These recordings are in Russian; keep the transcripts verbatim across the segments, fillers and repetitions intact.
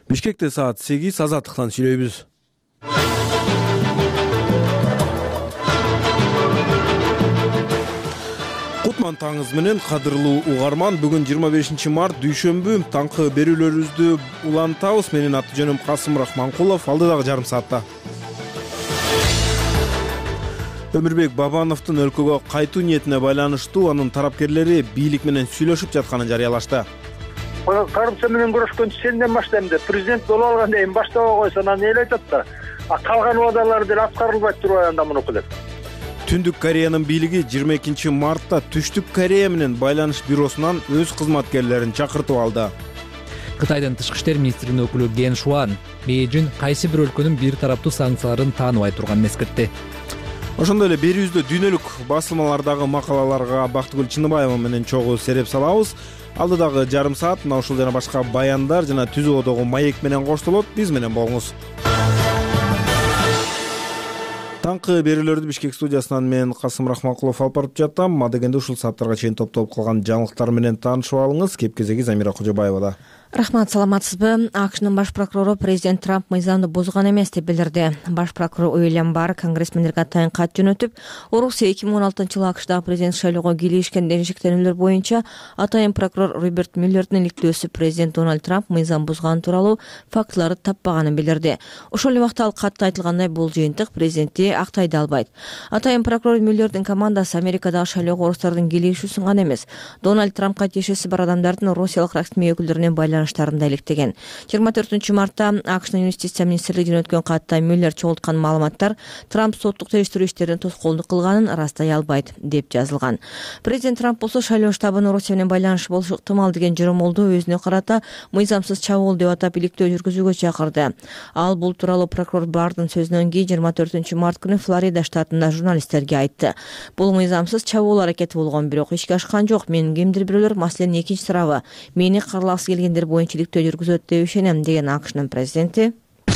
Бишкекте саат сегиз, азаттыктан сүйлөйбүз. Кутман таңыз менен, кадырлуу угарман. Бүгүн жыйырма бешинчи март дүйшөмбү. Таңкы берүүлөрүбүздү улантабыз. Менин аты жөнүм Касым Рахманкулов. Алдыдагы жарым саатта Өмүрбек Бабановдун өлкөгө кайтуу ниетине байланыштуу анын тарапкерлери бийлик менен сүйлөшүп жатканын жарыялашты. Коррупция менен күрөшкөнчү сенден баштайм деп президент болуп алган дейм баштабай койсо анан эле айтат да. А калган убадалар деле аткарылбай турбай анда мунуку деп. Түндүк Кореянын бийлиги жыйырма экинчи мартта Түштүк Корея менен байланыш бюросунан өз кызматкерлерин чакыртып алды. Кытайдын тышкы иштер министринин өкүлү Ген Шуан Бейжин кайсы бир өлкөнүн бир тараптуу санкцияларын тааныбай турганын эскертти. Ошондой эле берүүбүздө дүйнөлүк басылмалардагы макалаларга Бактыгүл Чыныбаева менен чогуу сереп салабыз. Алдыдагы жарым саат мына ушул жана башка баяндар жана түзүүдөгү маек менен коштолот. Биз менен болуңуз. Таңкы берүүлөрдү Бишкек студиясынан мен Касым Рахманкулов алып барып жатам. Мадегенде ушул сааттарга чейин топтолуп калган жаңылыктар менен таанышып алыңыз. Кеп-кезеги Замира Кожобаева. Рахмат, саламатсызбы? АКШнын баш прокурору президент Трамп мыйзамды бузган эмес деп билдирди. Баш прокурор Уильям Барр конгрессмендерге атайын кат жөнөтүп, Орусия эки миң он алтынчы жылы АКШдагы президент шайлоого кийлигишкен шектенүүлөр боюнча атайын прокурор Роберт Мюллердин иликтөөсү президент Дональд Трамп мыйзам бузган тууралуу фактыларды таппаганын билдирди. Ошол эле убакта ал катта айтылгандай бул жыйынтык президентти актайды албайт. Атайын прокурор Мюллердин командасы Америкадагы шайлоого орустардын кийлигиши сынган эмес. Дональд Трампка тиешеси бар адамдардын Россиялык расмий өкүлдөрүнөн байланыштарында иликтеген. жыйырма төртүнчү мартта АКШнын юстиция министрлиги жөнөткөн катта Мюллер чогулткан маалыматтар Трамп соттук териштирүү иштерин тоскоолдук кылганын ырастай албайт деп жазылган. Президент Трамп болсо шайлоо штабынын Россия менен байланышы болушу ыктымал деген жыромолду өзүнө карата мыйзамсыз чабуул деп атап иликтөө жүргүзүүгө чакырды. Ал бул тууралуу прокурор Бардын сөзүнөн кийин жыйырма төртүнчү март күнү Флорида штатында журналисттерге айтты. Бул мыйзамсыз чабуул аракети болгон, бирок ишке ашкан жок. Менин кимдир бирөөлөр маселенин экинчи тарабы мени каралгысы келгендер боюнча иликтөө жүргүзөт деп ишенем деген АКШнын президенти.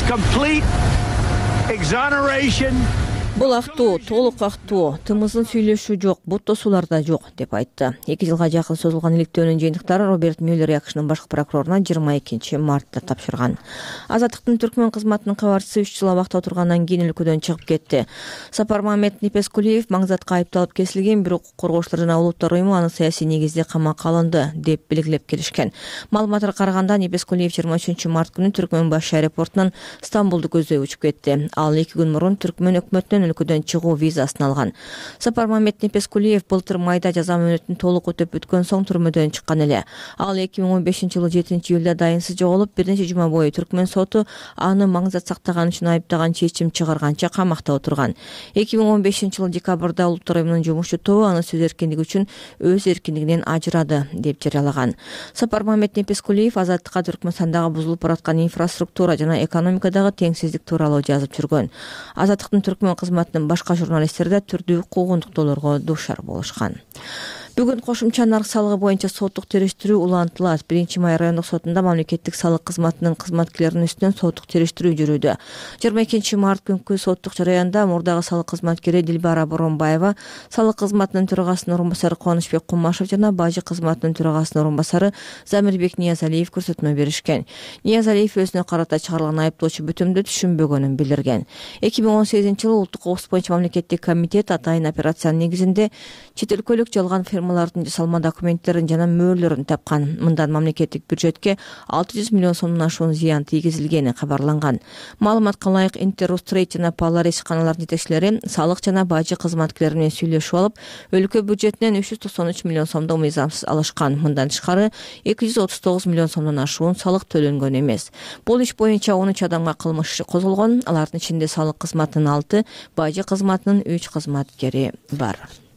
Бул актуу, толук актуу, тымыздын сүйлөшүү жок, буттосуулар да жок деп айтты. эки жылга жакын созулган иликтөөнүн жыйынтыктары Роберт Мюллер АКШнын башкы прокуроруна жыйырма экинчи мартта тапшырган. Азаттыктын Түркмөн кызматынын кабарчысы үч жыл абакта отургандан кийин өлкөдөн чыгып кетти. Сапармамет Непескулиев маңзатка айыпталып кесилген, бирок укук коргоочулар жана улуттар уюму аны саясий негизде камакка алынды деп белгилеп келишкен. Маалыматтарга караганда Непескулиев жыйырма үчүнчү март күнү Түркмөн баш аэропортунан Стамбулду көздөй учуп кетти. Ал эки күн мурун Түркмөн өкмөтүнөн өлкөдөн чыгуу визасын алган. Сапармамет Непескулиев былтыр майда жаза мөөнөтүн толук өтөп бүткөн соң түрмөдөн чыккан эле. Ал эки миң он бешинчи жылы жетинчи июлда дайынсыз жоголуп, бир нече жума бою Түркмөн соту аны маңзат сактаган үчүн айыптаган чечим чыгарганча камакта отурган. эки миң он бешинчи жылы декабрда улуттар уюмунун жумушчу тобу аны сөз эркиндиги үчүн өз эркиндигинен ажырады деп жарыялаган. Сапармамет Непескулиев азаттыкка Түркмөнстандагы бузулуп бараткан инфраструктура жана экономикадагы теңсиздик тууралуу жазып жүргөн. Азаттыктын Түркмөн кызматынын башка журналисттери да түрдүү куугунтуктоолорго дуушар болушкан. Бүгүн кошумча нарк салыгы боюнча соттук териштирүү улантылат. биринчи май райондук сотунда мамлекеттик салык кызматынын кызматкерлеринин үстүнөн соттук териштирүү жүрүүдө. жыйырма экинчи март күнкү соттук жараянда мурдагы салык кызматкери Дилбара Боронбаева, салык кызматынын төрагасынын орун басары Кубанычбек Кумашев жана бажы кызматынын төрагасынын орун басары Замирбек Ниязалиев көрсөтмө беришкен. Ниязалиев өзүнө карата чыгарылган айыптоочу бүтүмдү түшүнбөгөнүн билдирген. эки миң он сегизинчи жылы улуттук коопсуздук боюнча мамлекеттик комитет атайын операциянын негизинде чет өлкөлүк жалган фирмалардын жасалма документтерин жана мөөрлөрүн тапкан. Мындан мамлекеттик бюджетке алты жүз миллион сомдон ашуун зыян тийгизилгени кабарланган. Маалыматка ылайык Интерустрейт жана Polaris ишканаларынын жетекчилери салык жана бажы кызматкерлери менен сүйлөшүп алып, өлкө бюджетинен үч жүз токсон үч миллион сомдон мыйзамсыз алышкан. Мындан тышкары эки жүз отуз тогуз миллион сомдон ашуун салык төлөнгөн эмес. Бул иш боюнча он үч адамга кылмыш иши козголгон. Алардын ичинде салык кызматынын алты, бажы кызматынын үч кызматкери бар.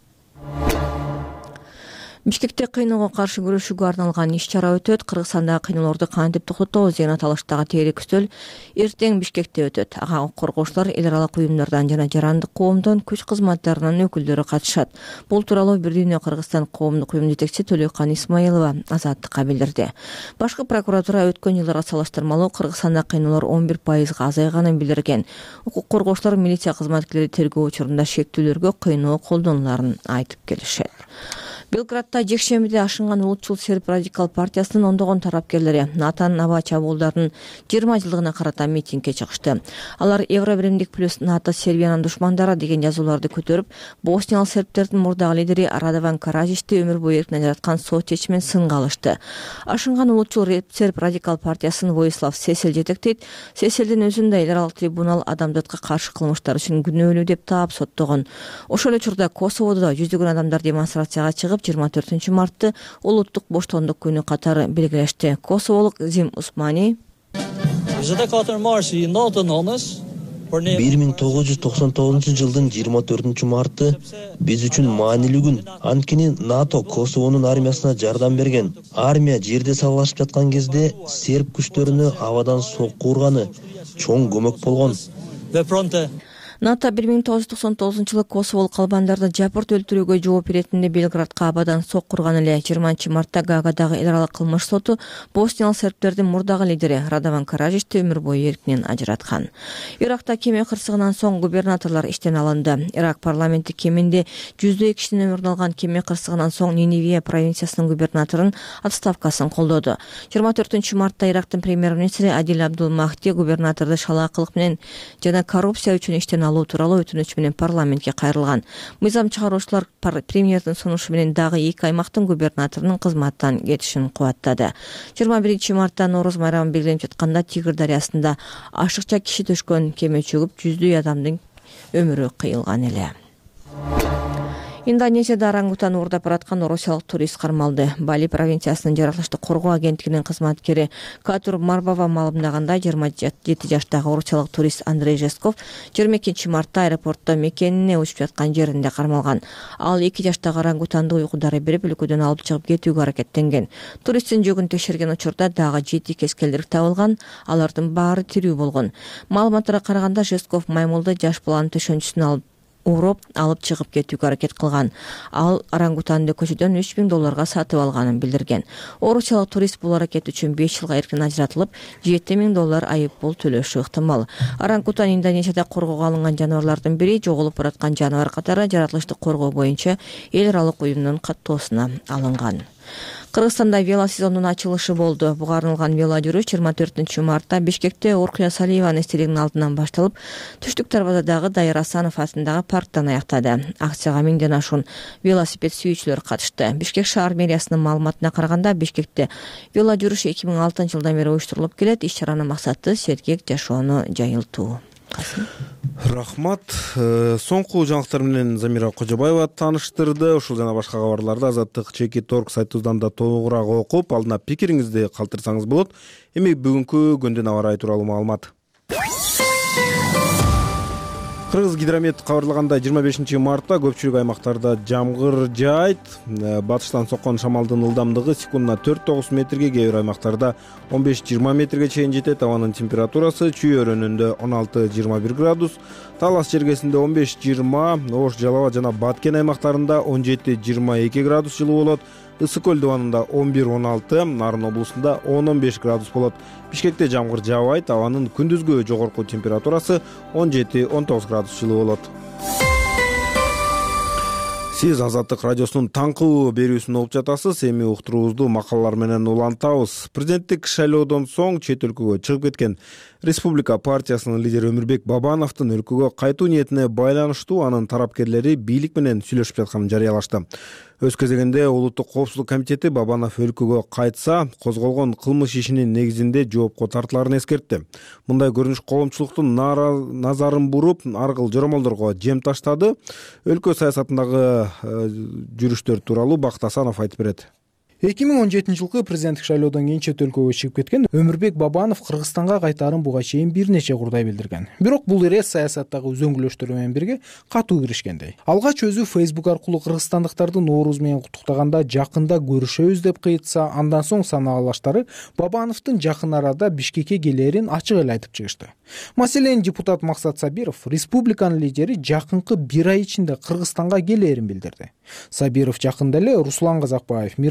Бишкекте кыйноого каршы күрөшүүгө арналган иш-чара өтөт. Кыргызстандагы кыйноолорду кантип токтотобуз деген аталыштагы тейлик үстөл эртең Бишкекте өтөт. Ага укук коргоочулар, эл аралык уюмдардан жана жарандык коомдон күч кызматтарынын өкүлдөрү катышат. Бул тууралуу Бир дүйнө Кыргызстан коомдук уюмунун жетекчиси Төлөкан Исмаилова Азаттыкка билдирди. Башкы прокуратура өткөн жылдарга салыштырмалуу Кыргызстанда кыйноолор он бир пайызга азайганын билдирген. Укук коргоочулар милиция кызматкерлери тергөө учурунда шектүүлөргө кыйноо колдонуларын айтып келишет. Белградта жекшембиде ашынган улутчул серб радикал партиясынын ондогон тарапкерлери НАТОнун аба чабуулдарынын жыйырма жылдыгына карата митингге чыгышты. Алар Евробиримдик плюс НАТО Сербиянын душмандары деген жазууларды көтөрүп, босниялык сербтердин мурдагы лидери Радован Каражичти өмүр бою эркин ажыраткан сот чечимин сынга алышты. Ашынган улутчул серб радикал партиясын Воислав Сесел жетектейт. Сеселдин өзүн да эл аралык трибунал адамдыкка каршы кылмыштар үчүн күнөөлүү деп таап соттогон. Ошол эле учурда Косоводо жүздөгөн адамдар демонстрацияга чыгып, жыйырма төртүнчү мартты улуттук боштондук күнү катары белгилешти. Косоволук Зим Усмани бир миң тогуз жүз токсон тогузунчу жылдын жыйырма төртүнчү марты биз үчүн маанилүү күн. Анткени НАТО Косовонун армиясына жардам берген. Армия жерде сабалашып жаткан кезде серб күчтөрүнө абадан сокку урганы чоң көмөк болгон. НАТО бир миң тогуз жүз токсон тогузунчу жылы Косоволук калбандарды жапырт өлтүрүүгө жооп беретинде Белградка абадан сокку урган эле. жыйырманчы мартта Гаагадагы эл аралык кылмыш соту босниялык сербтердин мурдагы лидери Радован Каражичти өмүр бою эркинен ажыраткан. Иракта кеме кырсыгынан соң губернаторлор иштен алынды. Ирак парламенти кеминде жүздөй кишинин өмүрүн алган кеме кырсыгынан соң Ниневия провинциясынын губернаторунун отставкасын колдоду. жыйырма төртүнчү мартта Ирактын премьер-министри Адил Абдул Махди губернаторду шалаакылык менен жана коррупция үчүн иштен алуу тууралуу өтүнүч менен парламентке кайрылган. Мыйзам чыгаруучулар премьердин сунушу менен дагы эки аймактын губернаторунун кызматтан кетишин кубаттады. жыйырма биринчи мартта Нооруз майрамы белгиленип жатканда Тигр дарыясында ашыкча киши төшкөн кеме чөгүп, жүздөй адамдын өмүрү кыйылган эле. Индонезияда орангутан уурдап бараткан орусиялык турист кармалды. Бали провинциясынын жаратылышты коргоо агенттигинин кызматкери Катур Марбава маалымдаганда, жыйырма жети жаштагы орусиялык турист Андрей Жесков жыйырма экинчи мартта аэропортто мекенине учуп жаткан жеринде кармалган. Ал эки жаштагы орангутанды уйкудары берип, өлкөдөн алып чыгып кетүүгө аракеттенген. Туристтин жөгүн текшерген учурда дагы жети кескелдик табылган, алардын баары тирүү болгон. Маалыматтарга караганда, Жесков маймылды жаш баланын төшөнчүсүнө алып уруп алып чыгып кетүүгө аракет кылган. Ал орангутанды көчөдөн үч миң долларга сатып алганын билдирген. Орусиялык турист бул аракет үчүн беш жылга эркин ажыратылып, жети миң доллар айып пул төлөшү ыктымал. Орангутан Индонезияда коргоого алынган жаныбарлардын бири, жоголуп бараткан жаныбар катары жаратылышты коргоо боюнча эл аралык уюмдун каттоосуна алынган. Кыргызстанда вело сезонунун ачылышы болду. Буга арналган вело жүрүш жыйырма төртүнчү мартта Бишкекте Уркуя Салиеванын эстелигинин алдынан башталып, Түштүк Дарбазадагы Дайыр Асанов атындагы парктан аяктады. Акцияга миңден ашуун велосипед сүйүүчүлөр катышты. Бишкек шаар мэриясынын маалыматына караганда, Бишкекте вело жүрүш эки миң алтынчы жылдан бери уюштурулуп келет. Иш-чаранын максаты сергек жашоону жайылтуу. Рахмат. Соңку жаңылыктар менен Замира Кожобаева тааныштырды. Ушул жана башка кабарларды Азаттык чеки торг сайтыбыздан да толугураак окуп, алдына пикириңизди калтырсаңыз болот. Эми бүгүнкү күндүн аба ырайы тууралуу маалымат. Кыргыз гидромет кабарлагандай, жыйырма бешинчи мартта көпчүлүк аймактарда жамгыр жаайт. Батыштан соккон шамалдын ылдамдыгы секундуна төрт тогуз метрге, кээ бир аймактарда он беш жыйырма метрге чейин жетет. Абанын температурасы Чүй өрөөнүндө он алты жыйырма бир градус, Талас жергесинде он беш жыйырма, Ош, Жалал абад жана Баткен аймактарында он жети жыйырма эки градус жылуу болот. Ысык көл дубанында он бир он алты, Нарын облусунда он он беш градус болот. Бишкекте жамгыр жаабайт, абанын күндүзгү жогорку температурасы он жети он тогуз градус жылуу болот. Сиз Азаттык радиосунун таңкы берүүсүн угуп жатасыз. Эми уктуруубузду макалалар менен улантабыз. Президенттик шайлоодон соң чет өлкөгө чыгып кеткен Республика партиясынын лидери Өмүрбек Бабановдун өлкөгө кайтуу ниетине байланыштуу анын тарапкерлери бийлик менен сүйлөшүп жатканын жарыялашты. Өз кезегинде Улуттук коопсуздук комитети Бабанов өлкөгө кайтса, козголгон кылмыш ишинин негизинде жоопко тартыларын эскертти. Мындай көрүнүш коомчулуктун назарын буруп, ар кыл жоромолдорго жем таштады. Өлкө саясатындагы жүрүштөр тууралуу Бакыт Асанов айтып берет. эки миң он жетинчи жылкы президенттик шайлоодон кийин чет өлкөгө чыгып кеткен Өмүрбек Бабанов Кыргызстанга кайтаарын буга чейин бир нече курдай билдирген. Бирок бул ирет саясаттагы үзөңгүлөштөрү менен бирге катуу киришкендей. Алгач өзү Facebook аркылуу кыргызстандыктарды Нооруз менен куттуктаганда жакында көрүшөбүз деп кыйтса, андан соң санаалаштары Бабановдун жакын арада Бишкекке келерин ачык эле айтып чыгышты. Маселен, депутат Максат Сабиров республиканын лидери жакынкы бир ай ичинде Кыргызстанга келерин билдирди. Сабиров жакында эле Руслан Казакбаев, Мирлан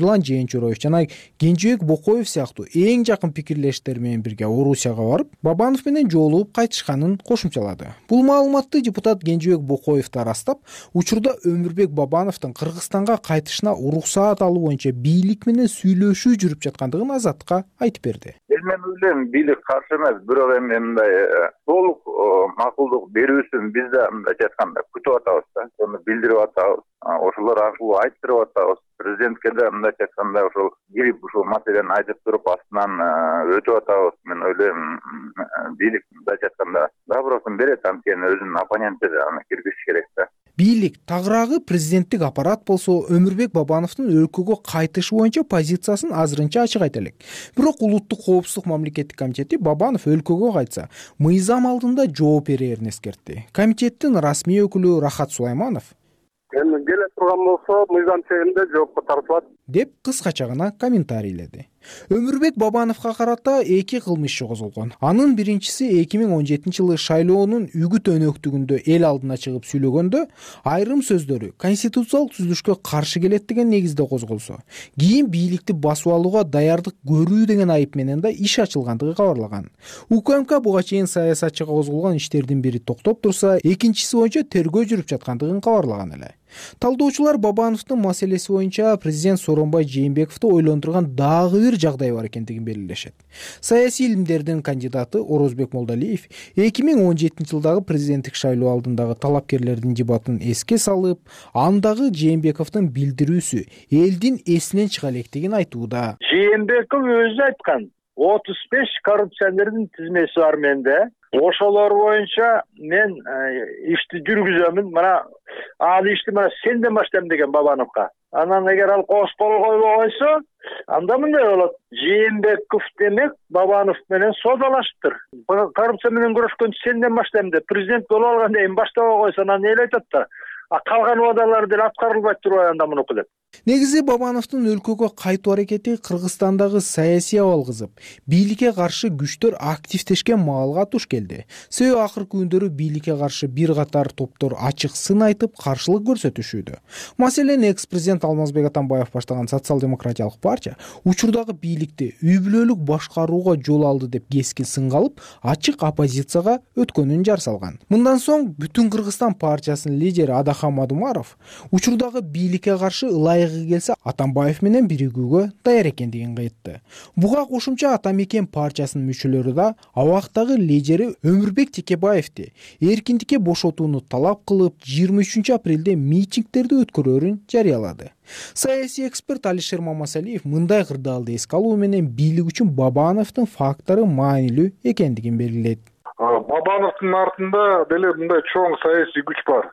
Кенчураевич жана Кенжебек Бокоев сыяктуу эң жакын пикирлештер менен бирге Орусияга барып, Бабанов менен жолугуп кайтышканын кошумчалады. Бул маалыматты депутат Кенжебек Бокоев да ырастап, учурда Өмүрбек Бабановдун Кыргызстанга кайтышына уруксаат алуу боюнча бийлик менен сүйлөшүү жүрүп жаткандыгын Азаттыкка айтып берди. Мен ойлойм, бийлик каршы эмес, бирок эми мындай толук макулдук берүүсүн биз да мындайча айтканда күтүп атабыз да. Аны билдирип атабыз. Ошолор аркылуу айттырып атабыз. Президентке да мындайча айтканда ошол кирип ушул маселени айтып туруп астынан өтүп атабыз. Мен ойлойм, бийлик мындайча айтканда добросун берет, анткени өзүнүн оппоненти да аны киргизиш керек да. Бийлик тагыраагы президенттик аппарат болсо Өмүрбек Бабановдун өлкөгө кайтышы боюнча позициясын азырынча ачык айта элек. Бирок Улуттук коопсуздук мамлекеттик комитети Бабанов өлкөгө кайтса, мыйзам алдында жооп берерин эскертти. Комитеттин расмий өкүлү Рахат Сулайманов эми келе турган болсо мыйзам чегинде жоопко тартылат деп кыскача гана комментарийледи. Өмүрбек Бабановго карата эки кылмыш иши козголгон. Анын биринчиси эки миң он жетинчи жылы шайлоонун үгүт өнөктүгүндө эл алдына чыгып сүйлөгөндө айрым сөздөрү конституциялык түзүлүшкө каршы келет деген негизде козголсо, кийин бийликти басып алууга даярдык көрүү деген айып менен да иш ачылгандыгы кабарлаган. УКМК буга чейин саясатчыга козголгон иштердин бири токтоп турса, экинчиси боюнча тергөө жүрүп жаткандыгын кабарлаган эле. Талдоочулар Бабановдун маселеси боюнча президент Сооронбай Жээнбековду ойлондурган дагы бир жагдай бар экендигин белгилешет. Саясий илимдердин кандидаты Орозбек Молдалиев эки миң он жетинчи жылдагы президенттик шайлоо алдындагы талапкерлердин дебатын эске салып, андагы Жээнбековдун билдирүүсү элдин эсинен чыга электигин айтууда. Жээнбеков өзү айткан, отуз беш коррупционердин тизмеси бар менде. Ошолор боюнча мен ишти жүргүзөмүн. Мына ал ишти мына сенден баштайм деген Бабановго. Анан эгер ал кошкол койбой койсо, анда мындай болот. Жээнбеков демек Бабанов менен содалашыптыр. Коррупция менен күрөшкөндү сенден баштайм деп президент болуп алганда эми баштабай койсо, анан эле айтат да. А калган убадалар деле аткарылбай турбайбы анда мунуку деп. Негизи Бабановдун өлкөгө кайтуу аракети Кыргызстандагы саясий абал кызып, бийликке каршы күчтөр активдешкен маалга туш келди. Себеби акыркы күндөрү бийликке каршы бир катар топтор ачык сын айтып, каршылык көрсөтүшүүдө. Маселен, экс-президент Алмазбек Атамбаев баштаган социал-демократиялык партия учурдагы бийликти үй бүлөлүк башкарууга жол алды деп кескин сынга алып, ачык оппозицияга өткөнүн жар салган. Мындан соң Бүтүн Кыргызстан партиясынын лидери Адахан Мадумаров учурдагы бийликке каршы ылайыгы келсе Атамбаев менен биригүүгө даяр экендигин айтты. Буга кошумча Атамекен партиясынын мүчөлөрү да абактагы лидери Өмүрбек Текебаевди эркиндикке бошотууну талап кылып, жыйырма үчүнчү апрелде митингдерди өткөрөрүн жарыялады. Саясий эксперт Алишер Мамасалиев мындай кырдаалды эске алуу менен бийлик үчүн Бабановдун фактору маанилүү экендигин белгилейт. Бабановдун артында деле мындай чоң саясий күч бар.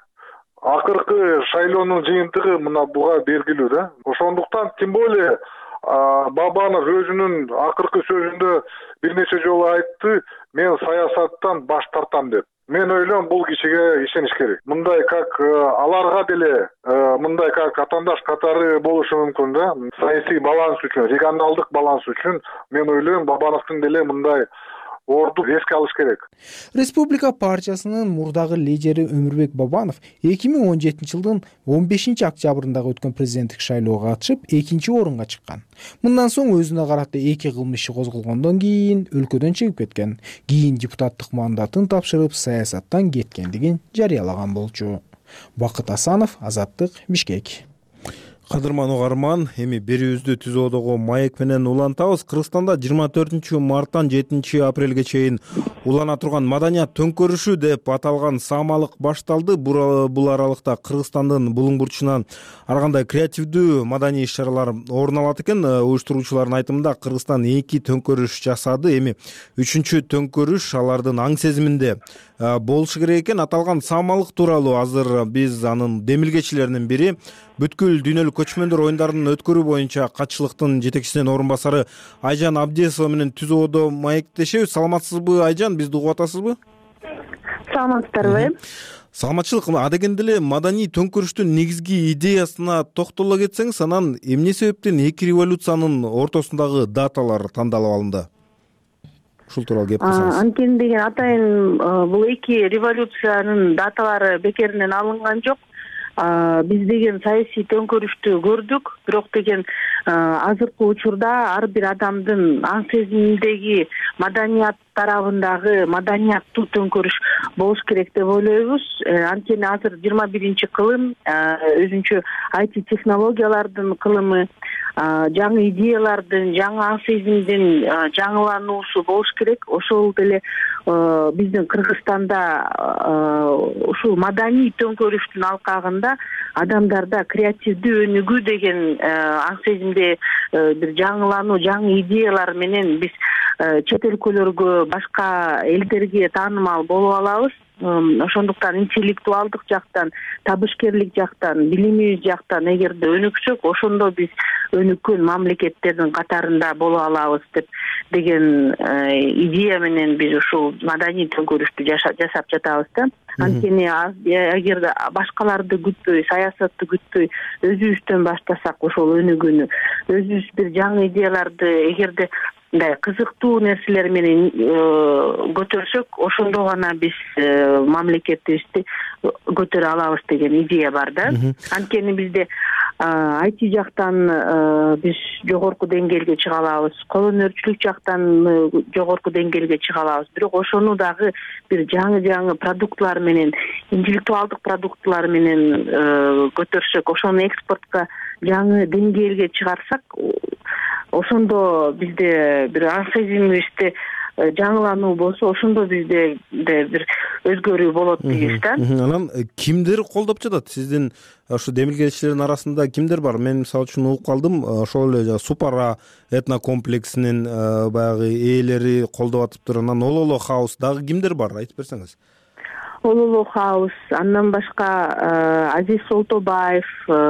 Акыркы шайлоонун жыйынтыгы мына буга белгилүү да. Ошондуктан тем более Бабанов өзүнүн акыркы сөзүндө бир нече жолу айтты, мен саясаттан баш тартам деп. Мен ойлойм, бул кишиге ишениш керек. Мындай как аларга деле мындай как атандаш катары болушу мүмкүн да. Саясий баланс үчүн, регионалдык баланс үчүн мен ойлойм, Бабановдун деле мындай орду эске алыш керек. Республика партиясынын мурдагы лидери Өмүрбек Бабанов эки миң он жетинчи жылдын он бешинчи октябрындагы өткөн президенттик шайлоого катышып, экинчи орунга чыккан. Мындан соң өзүнө карата эки кылмыш иши козголгондон кийин өлкөдөн чыгып кеткен. Кийин депутаттык мандатын тапшырып, саясаттан кеткендигин жарыялаган болчу. Бакыт Асанов, Азаттык, Бишкек. Кадырман угарман, эми берүүбүздү түзөөдөгү маек менен улантабыз. Кыргызстанда жыйырма төртүнчү марттан жетинчи апрелге чейин улана турган маданият төңкөрүшү деп аталган саамалык башталды. Бул аралыкта Кыргызстандын булуң бурчунан ар кандай креативдүү маданий иш-чаралар орун алат экен. Уюштуруучулардын айтымында Кыргызстан эки төңкөрүш жасады. Эми үчүнчү төңкөрүш алардын аң сезиминде болушу керек экен. Аталган саамалык тууралуу азыр биз анын демилгечилеринин бири, бүткүл дүйнөлүк көчмөндөр оюндарын өткөрүү боюнча катчылыктын жетекчисинин орун басары Айжан Абдиесова менен түзүүдө маектешебиз. Саламатсызбы Айжан, бизди угуп атасызбы? Саламатсыздарбы? Саламатчылык. Адегенде эле маданий төңкөрүштүн негизги идеясына токтоло кетсеңиз, анан эмне себептен эки революциянын ортосундагы даталар тандалып алынды? Ушул тууралуу кеп кылсаңыз. Анткени деген атайын бул эки революциянын даталары бекеринен алынган жок. Биз деген саясий төңкөрүштү көрдүк, бирок деген азыркы учурда ар бир адамдын аң сезиминдеги маданият тарабындагы маданияттуу төңкөрүш болуш керек деп ойлойбуз. Анткени азыр жыйырма биринчи кылым, өзүнчө ай ти технологиялардын кылымы, жаңы идеялардын, жаңы аң сезимдин жаңылануусу болуш керек. Ошол деле биздин Кыргызстанда ушул маданий төңкөрүштүн алкагында адамдарда креативдүү өнүгүү деген аң сезимде бир жаңылануу, жаңы идеялар менен биз чет өлкөлөргө, башка элдерге таанымал болуп алабыз. Ошондуктан интеллектуалдык жактан, табышкерлик жактан, билимибиз жактан эгерде өнүксөк, ошондо биз өнүккөн мамлекеттердин катарында боло алабыз деп деген идея менен биз ушул маданий төңкөрүштү жасап жатабыз да. Анткени эгерде башкаларды күтпөй, саясатты күтпөй, өзүбүздөн баштасак ошол өнүгүүнү, өзүбүз бир жаңы идеяларды эгерде мындай кызыктуу нерселер менен көтөрсөк, ошондо гана биз мамлекетибизди көтөрө алабыз деген идея бар да. Анткени бизде ай ти жактан биз жогорку деңгээлге чыга алабыз, кол өнөрчүлүк жактан жогорку деңгээлге чыга алабыз. Бирок ошону дагы бир жаңы-жаңы продуктлар менен, интеллектуалдык продуктлар менен көтөрсөк, ошону экспортко жаңы деңгээлге чыгарсак, ошондо бизде бир аң сезимибизде жаңылануу болсо, ошондо бизде бир өзгөрүү болот дейбиз да. Анан кимдер колдоп жатат? Сиздин ушу демилгелечилердин арасында кимдер бар? Мен мисалы үчүн угуп калдым, ошол эле Супара этнокомплексинин баягы ээлери колдоп атыптыр. Анан Ололо хаус дагы кимдер бар? Айтып берсеңиз. Ололо хаус, андан башка Азиз Солтобаев,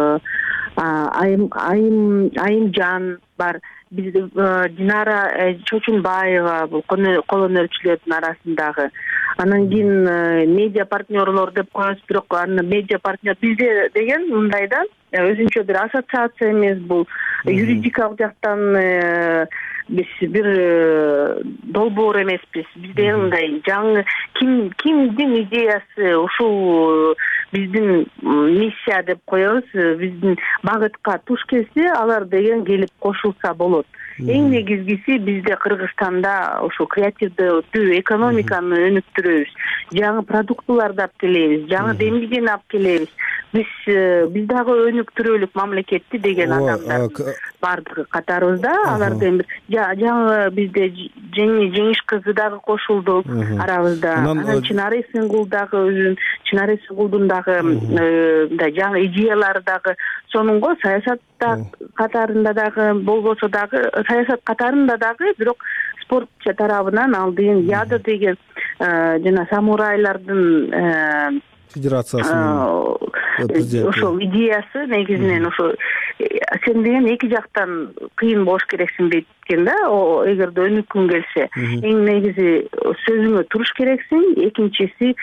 Айым Айымжан бар. Бизде Динара Чочунбаева, бул кол өнөрчүлөрдүн арасындагы. Анан кийин медиа партнерлор деп коебуз, бирок аны медиа партнер бизде деген мындай да, өзүнчө бир ассоциация эмес, бул юридикалык жактан биз бир долбоор эмеспиз. Бизде мындай жаңы ким кимдин идеясы ушул биздин миссия деп коебуз, биздин багытка туш келсе, алар деген келип кошулса болот. Эң негизгиси бизде Кыргызстанда ошо креативдүү экономиканы өнүктүрөбүз, жаңы продуктыларды алып келебиз, жаңы демилгени алып келебиз. Биз биз дагы өнүктүрөлүк мамлекетти деген адамдар бардыгы катарыбызда. Алардан бир жаңы бизде Жеңиш кызы дагы кошулду арабызда. Анан Чынар Эсенгул дагы өзүн Чынар Эсенгулдун дагы мындай жаңы идеялары дагы сонунго саясатта катарында дагы болбосо дагы саясат катарында дагы, бирок спорт тарабынан алдыйын Яда деген жана самурайлардын федерациясынын ошол идеясы негизинен ошо сен деген эки жактан кыйын болуш керексиң дейт экен да. Эгерде өнүккүң келсе, эң негизи сөзүңө туруш керексиң, экинчиси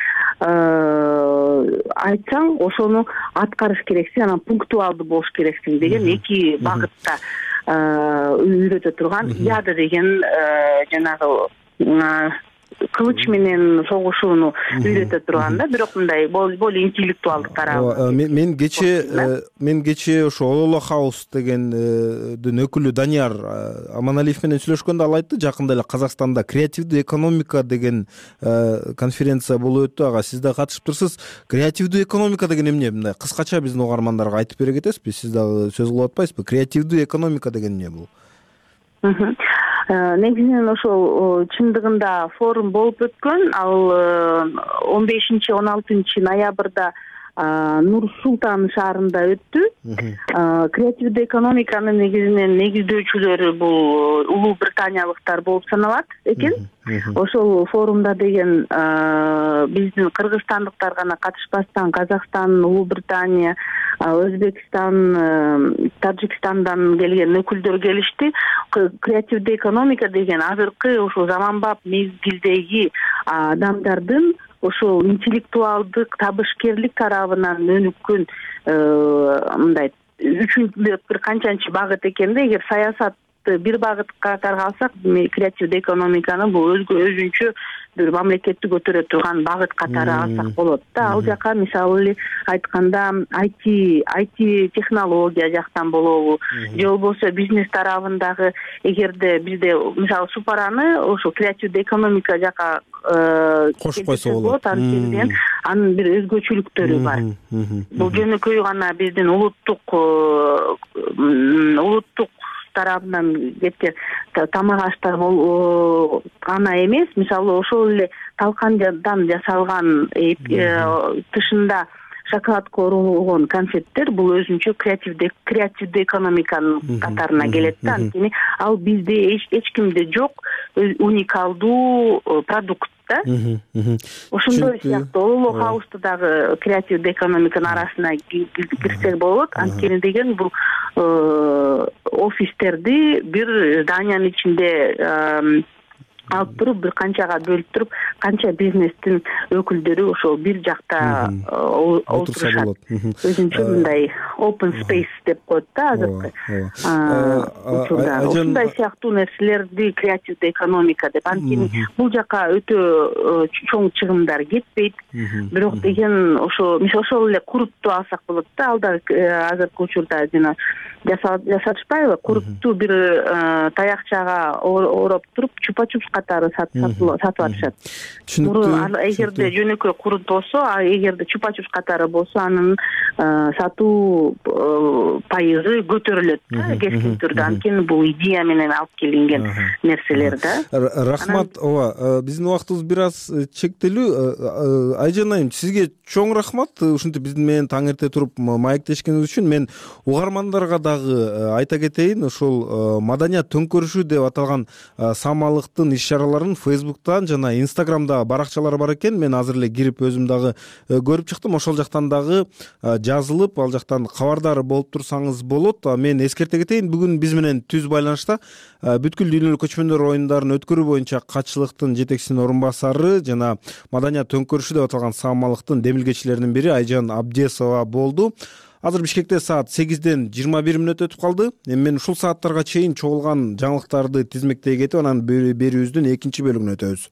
айтсаң ошону аткарыш керексиң, анан пунктуалдуу болуш керексиң деген эки багытта үйрөтө турган Яда деген жанагы кылыч менен согушууну үйрөтө турган да, бирок мындай более интеллектуалдык тарабы. Мен кече мен кече ошо Ололо хаус дегендин өкүлү Данияр Аманалиев менен сүйлөшкөндө ал айтты, жакында эле Казакстанда креативдүү экономика деген конференция болуп өттү. Ага сиз да катышыптырсыз. Креативдүү экономика деген эмне? Мындай кыскача биздин угармандарга айтып бере кетесизби? Сиз дагы сөз кылып атпайсызбы? Креативдүү экономика деген эмне бул? Негизинен ошол чындыгында форум болуп өткөн. Ал он бешинчи он алтынчы ноябрда Нур-Султан шаарында өттү. Креативдүү экономиканын негизинен негиздөөчүлөрү бул Улуу Британиялыктар болуп саналат экен. Ошол форумда деген биздин кыргызстандыктар гана катышпастан Казакстан, Улуу Британия, Өзбекстан, Тажикстандан келген өкүлдөр келишти. Креативдүү экономика деген азыркы ошол заманбап мезгилдеги адамдардын ошол интеллектуалдык, табышкерлик тарабынан өнүккөн мындай үчүн бир канчанчы багыт экен да. Эгер саясат багытты бир багыт катарга алсак, креативдүү экономиканы бул өзгө өзүнчө бир мамлекетти көтөрө турган багыт катары алсак болот да. Ал жака мисалы эле айтканда ай ти ай ти технология жактан болобу же болбосо бизнес тарабындагы, эгерде бизде мисалы Супараны ошо креативдүү экономика жака кошуп койсо болот, анткени анын бир өзгөчөлүктөрү бар. Бул жөнөкөй гана биздин улуттук улуттук тарабынан кеткен тамак аштар гана эмес, мисалы ошол эле талкандан жасалган тышында шоколадка оролгон конфеттер бул өзүнчө креативдүү креативдүү экономиканын катарына келет да. Анткени ал бизде эч кимде жок уникалдуу продукт да. Ошондой сыяктуу Ололо Хаусты дагы креативдүү экономиканын арасына кирсек болот. Анткени деген бул офистерди бир зданиянын ичинде алып туруп, бир канчага бөлүп туруп, канча бизнестин өкүлдөрү ошол бир жакта отурушат. Өзүнчө мындай open space деп коет да азыркы учурда. Ушундай сыяктуу нерселерди креативдүү экономика деп. Анткени бул жака өтө чоң чыгымдар кетпейт. Бирок деген ошо мисалы ошол эле курутту алсак болот да. Ал да азыркы учурда жана жасатышпайбы? Курутту бир таякчага ороп туруп, чупа-чупс катары сатып атышат. Түшүнүктүү. Эгерде жөнөкөй курут болсо, эгерде чупа-чупс катары болсо, анын сатуу пайызы көтөрүлөт да, кескин түрдө. Анткени бул идея менен алып келинген нерселер да. Рахмат. Ооба, биздин убактыбыз бир аз чектелүү. Айжан айым, сизге чоң рахмат. Ушинтип биздин менен таң эрте туруп маектешкениңиз үчүн. Мен угармандарга дагы айта кетейин, ошол маданият төңкөрүшү деп аталган самалыктын иш-чараларын Facebook'тан жана Instagram'да баракчалары бар экен. Мен азыр эле кирип өзүм дагы көрүп чыктым. Ошол жактан дагы жазылып, ал жактан кабардар болуп турсаңыз болот. Мен эскерте кетейин, бүгүн биз менен түз байланышта бүткүл дүйнөлүк көчмөндөр оюндарын өткөрүү боюнча катчылыктын жетекчисинин орун басары жана маданият төңкөрүшү деп аталган самалыктын демилгечилеринин бири Айжан Абдесова болду. Азыр Бишкекте саат сегизден жыйырма бир мүнөт өтүп калды. Эми мен ушул сааттарга чейин чогулган жаңылыктарды тизмектей кетип, анан берүүбүздүн экинчи бөлүгүнө өтөбүз.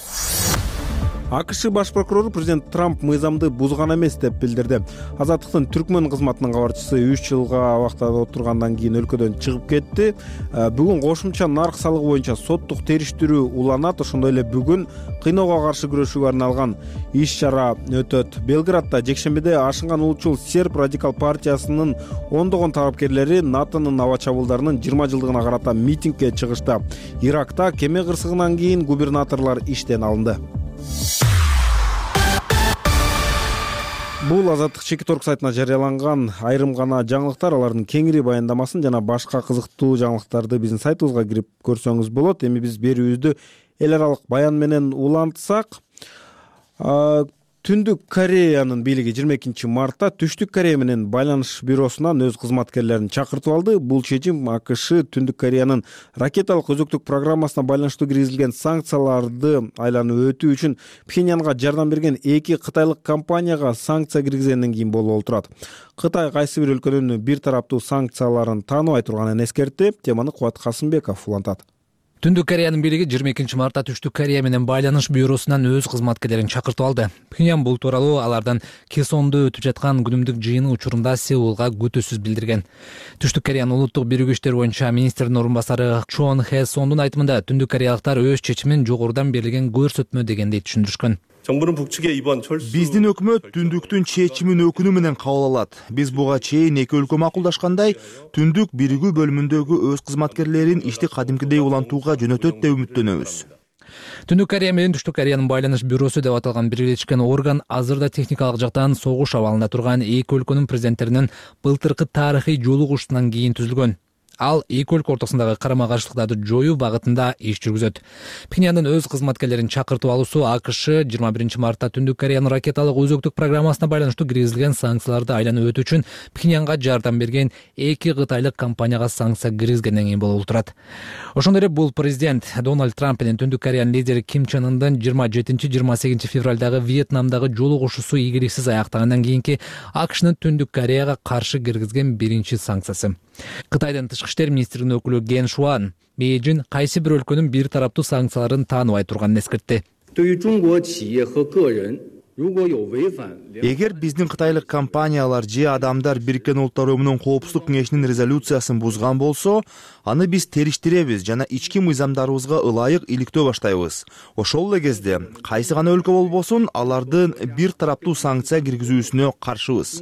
АКШ баш прокурору президент Трамп мыйзамды бузган эмес деп билдирди. Азаттыктын түркмөн кызматынын кабарчысы үч жылга абакта отургандан кийин өлкөдөн чыгып кетти. Бүгүн кошумча нарк салыгы боюнча соттук териштирүү уланат. Ошондой эле бүгүн кыйноого каршы күрөшүүгө арналган иш-чара өтөт. Белградда жекшембиде ашынган улутчул серб радикал партиясынын ондогон талапкерлери НАТОнун аба чабуулдарынын жыйырма жылдыгына карата митингге чыгышты. Иракта кеме кырсыгынан кийин губернаторлор иштен алынды. Бул Азаттык Чекиторг сайтына жарыяланган айрым гана жаңылыктар. Алардын кеңири баяндамасын жана башка кызыктуу жаңылыктарды биздин сайтыбызга кирип көрсөңүз болот. Эми биз берүүбүздү эл аралык баян менен улантсак, Түндүк Кореянын бийлиги жыйырма экинчи мартта Түштүк Корея менен байланыш бюросунан өз кызматкерлерин чакыртып алды. Бул чечим АКШ Түндүк Кореянын ракеталык өзөктүк программасына байланыштуу киргизилген санкцияларды айланып өтүү үчүн Пхеньянга жардам берген эки кытайлык компанияга санкция киргизгенден кийин болуп турат. Кытай кайсы бир өлкөнүн бир тараптуу санкцияларын тааныбай турганын эскертти. Теманы Кубат Касымбеков улантат. Түндүк Кореянын бийлиги жыйырма экинчи мартта Түштүк Корея менен байланыш бюросунан өз кызматкерлерин чакыртып алды. Пхеньян бул тууралуу алардан Кесондо өтүп жаткан күнүмдүк жыйыны учурунда Сеулга күтүүсүз билдирген. Түштүк Кореянын улуттук биригүү иштер боюнча министрдин орун басары Чон Хэ Сондун айтымында Түндүк Кореялыктар өз чечимин жогорудан берилген көрсөтмө дегендей түшүндүрүшкөн. Биздин өкмөт Түндүктүн чечимин өкүнүү менен кабыл алат. Биз буга чейин эки өлкө макулдашкандай, Түндүк биригүү бөлүмүндөгү өз кызматкерлерин ишти кадимкидей улантууга жөнөтөт деп үмүттөнөбүз. Түндүк Корея менен Түштүк Кореянын байланыш бюросу деп аталган бирлешкен орган азырда техникалык жактан согуш абалында турган эки өлкөнүн президенттеринин былтыркы тарыхый жолугушуусунан кийин түзүлгөн. Ал эки өлкө ортосундагы карама-каршылыктарды жоюу багытында иш жүргүзөт. Пхеньяндын өз кызматкерлерин чакыртып алуусу АКШ жыйырма биринчи мартта Түндүк Кореянын ракеталык өзөктүк программасына байланыштуу киргизилген санкцияларды айланып өтүү үчүн Пхеньянга жардам берген эки кытайлык компанияга санкция киргизгенден кийин болуп турат. Ошондой эле бул президент Дональд Трамп менен Түндүк Кореянын лидери Ким Чен Ындын жыйырма жетинчи жыйырма сегизинчи февралдагы Вьетнамдагы жолугушуусу ийгиликсиз аяктагандан кийинки АКШнын Түндүк Кореяга каршы киргизген биринчи санкциясы. Кытайдын тышкы Тышкы иштер министринин өкүлү Ген Шуан Бейжин кайсы бир өлкөнүн бир тараптуу санкцияларын тааныбай турганын эскертти. Эгер биздин кытайлык компаниялар же адамдар Бириккен Улуттар Уюмунун Коопсуздук кеңешинин резолюциясын бузган болсо, аны биз териштиребиз жана ички мыйзамдарыбызга ылайык иликтөө баштайбыз. Ошол эле кезде кайсы гана өлкө болбосун, алардын бир тараптуу санкция киргизүүсүнө каршыбыз.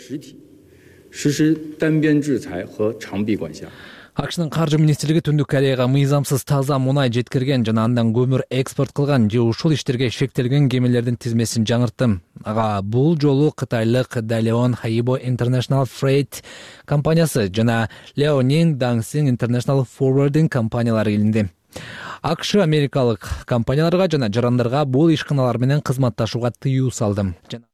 АКШнын каржы министрлиги Түндүк Кореяга мыйзамсыз таза мунай жеткирген жана андан көмүр экспорт кылган же ушул иштерге шектелген кемелердин тизмесин жаңыртты. Ага бул жолу кытайлык Dalian Haibo International Freight компаниясы жана Liaoning Daxing International Forwarding компаниялары илинди. АКШ америкалык компанияларга жана жарандарга бул ишканалар менен кызматташууга тыюу салды.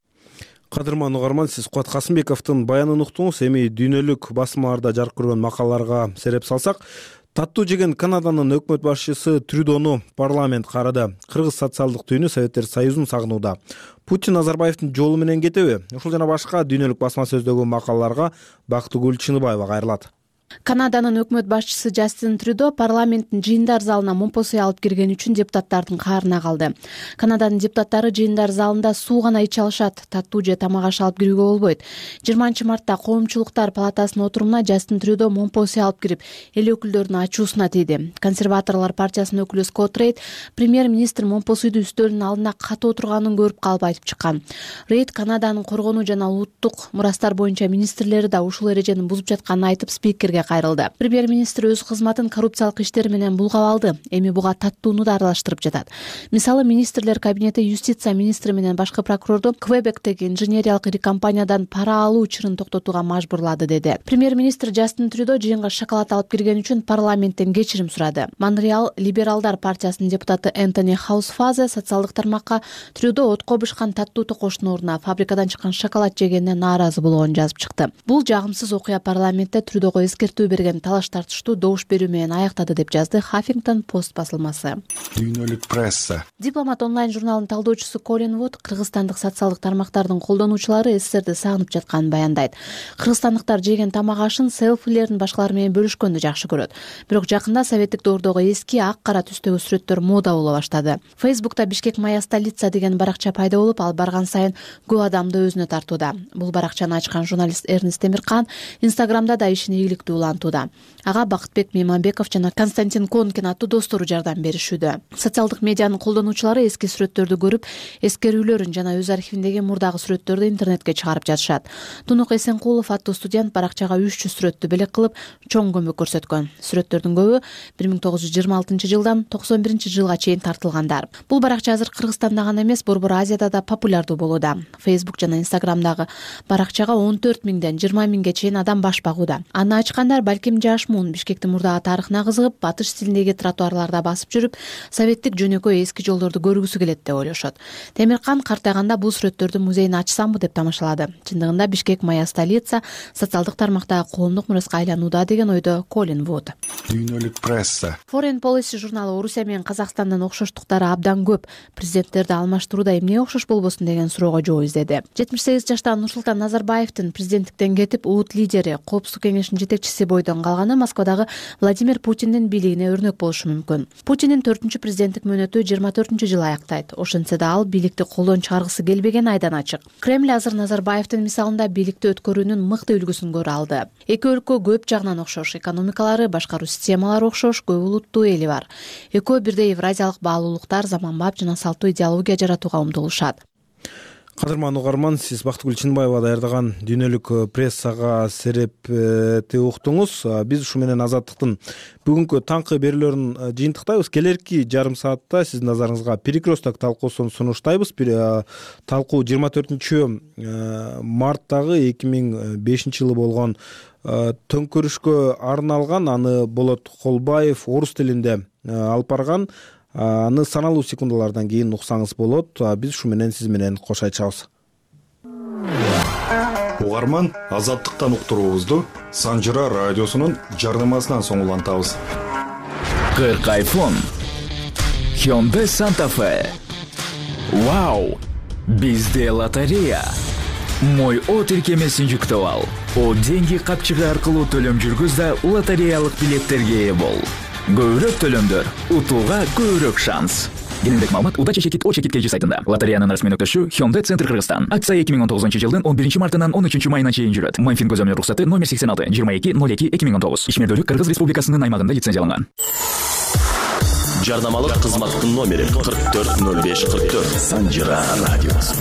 Кадырман угарман, сиз Кубат Касымбековдун баянын уктуңуз. Эми дүйнөлүк басмаларда жарык көргөн макалаларга сереп салсак, таттуу жеген Канаданын өкмөт башчысы Трюдону парламент карады. Кыргыз социалдык түйүнү Советтер Союзун сагынууда. Путин Назарбаевдин жолу менен кетеби? Ушул жана башка дүйнөлүк басма сөздөгү макалаларга Бактыгүл Чыныбаева кайрылат. Канаданын өкмөт башчысы Джастин Трюдо парламенттин жыйындар залына момпосуй алып кирген үчүн депутаттардын каарына калды. Канаданын депутаттары жыйындар залында суу гана иче алышат, таттуу же тамак аш алып кирүүгө болбойт. жыйырманчы мартта Коомчулуктар палатасынын отурумуна Джастин Трюдо момпосуй алып кирип, эл өкүлдөрүнүн ачуусуна тийди. Консерваторлор партиясынын өкүлү Скотт Рейд премьер-министр момпосуйду үстөлдүн алдына катуу отурганын көрүп калып айтып чыккан. Рейд Канаданын коргонуу жана улуттук мурастар боюнча министрлери да ушул эрежени бузуп жатканын айтып спикерге кайрылды. Премьер-министр өз кызматын коррупциялык иштер менен булгап алды. Эми буга таттууну да аралаштырып жатат. Мисалы, министрлер кабинети юстиция министри менен башкы прокурорду Квебектеги инженериялык ири компаниядан пара алуу ичин токтотууга мажбурлады деди. Премьер-министр Джастин Трюдо жыйынга шоколад алып кирген үчүн парламенттен кечирим сурады. Монреал либералдар партиясынын депутаты Энтони Хаусфазе социалдык тармакка Трюдо отко бышкан таттуу токоштун ордуна фабрикадан чыккан шоколад жегенине нааразы болгонун жазып чыкты. Бул жагымсыз окуя парламентте Трюдого эскертүү берген талаш тартыштуу добуш берүү менен аяктады деп жазды Huffington Post басылмасы. Дүйнөлүк пресса. Дипломат онлайн журналынын талдоочусу Колин Вуд кыргызстандык социалдык тармактардын колдонуучулары СССРди сагынып жатканын баяндайт. Кыргызстандыктар жеген тамак ашын селфилерин башкалар менен бөлүшкөндү жакшы көрөт. Бирок жакында советтик доордогу эски ак кара түстөгү сүрөттөр мода боло баштады. Фейсбукта Бишкек моя столица деген баракча пайда болуп, ал барган сайын көп адамды өзүнө тартууда. Бул баракчаны ачкан журналист Эрнест Темиркан Инстаграмда да ишин ийгиликтүү улантууда. Ага Бакытбек Мейманбеков жана Константин Конкин аттуу достору жардам беришүүдө. Социалдык медианын колдонуучулары эски сүрөттөрдү көрүп, эскерүүлөрүн жана өз архивиндеги мурдагы сүрөттөрдү интернетке чыгарып жатышат. Тунук Эсенкулов аттуу студент баракчага үч жүз сүрөттү белек кылып, чоң көмөк көрсөткөн. Сүрөттөрдүн көбү бир миң тогуз жүз жыйырма алтынчы жылдан токсон биринчи жылга чейин тартылгандар. Бул баракча азыр Кыргызстанда гана эмес, Борбор Азияда да популярдуу болууда. Facebook жана Instagramдагы баракчага он төрт миңден жыйырма миңге чейин адам баш багууда. Аны ачкандар балким жаш муун Бишкектин мурдагы тарыхына кызыгып, батыш стилиндеги тротуарларда басып жүрүп, советтик жөнөкөй эски жолдорду көргүсү келет деп ойлошот. Темиркан картайганда бул сүрөттөрдүн музейин ачсамбы деп тамашалады. Чындыгында Бишкек моя столица социалдык тармактагы коомдук мураска айланууда деген ойдо Колин Вуд. Дүйнөлүк пресса. Foreign Policy журналы Орусия менен Казакстандын окшоштуктары абдан көп. Президенттерди алмаштырууда эмне окшош болбосун деген суроого жооп издеди. жетимиш сегиз жаштагы Нурсултан Назарбаевдин президенттиктен кетип, УУТ лидери, Коопсуздук кеңешинин жетекчиси бойдон калганы Москвадагы Владимир Путиндин бийлигине өрнөк болушу мүмкүн. Путиндин төртүнчү президенттик мөөнөтү жыйырма төртүнчү жылы аяктайт. Ошентсе да ал бийликти колдон чыгаргысы келбеген айдан ачык. Кремль азыр Назарбаевдин мисалында бийликти өткөрүүнүн мыкты үлгүсүн көрө алды. Эки өлкө көп жагынан окшош, экономикалары, башкаруу системалары окшош, көп улуттуу эли бар. Экөө бирдей евразиялык баалуулуктар, заманбап жана салттуу идеология жаратууга умтулушат. Кадырман угарман, сиз Бактыгүл Чыныбаева даярдаган дүйнөлүк прессага серепти уктуңуз. Биз ушу менен Азаттыктын бүгүнкү таңкы берүүлөрүн жыйынтыктайбыз. Келерки жарым саатта сиздин назарыңызга перекресток талкуусун сунуштайбыз. Талкуу жыйырма төртүнчү марттагы эки миң бешинчи жылы болгон төңкөрүшкө арналган. Аны Болот Колбаев орус тилинде алып барган. Аны саналуу секундалардан кийин уксаңыз болот. Биз ушу менен сиз менен кош айтышабыз. Угарман, Азаттыктан уктуруубузду Санжыра радиосунун жардамасынан соң улантабыз. кырк айфон, Hyundai Santa Fe. Вау! Бизде лотерея. Мой о тиркемесин жүктөп ал. О деньги капчыгы аркылуу төлөм жүргүз да лотереялык билеттерге ээ бол. Көбүрөөк төлөмдөр, утууга көбүрөөк шанс. Кененирээк маалымат удача чекит о чекит кж сайтында. Лотереянын расмий нүктөсү Hyundai Центр Кыргызстан. Акция эки миң он тогузунчу жылдын он биринчи мартынан он үчүнчү майына чейин жүрөт. Майнфин көзөмөл уруксаты номер сексен алты жыйырма эки ноль эки эки миң он тогуз. Ишмердүүлүк Кыргыз Республикасынын аймагында лицензияланган. Жарнамалык кызматтын номери кырк төрт ноль беш кырк төрт. Санжира радиосу.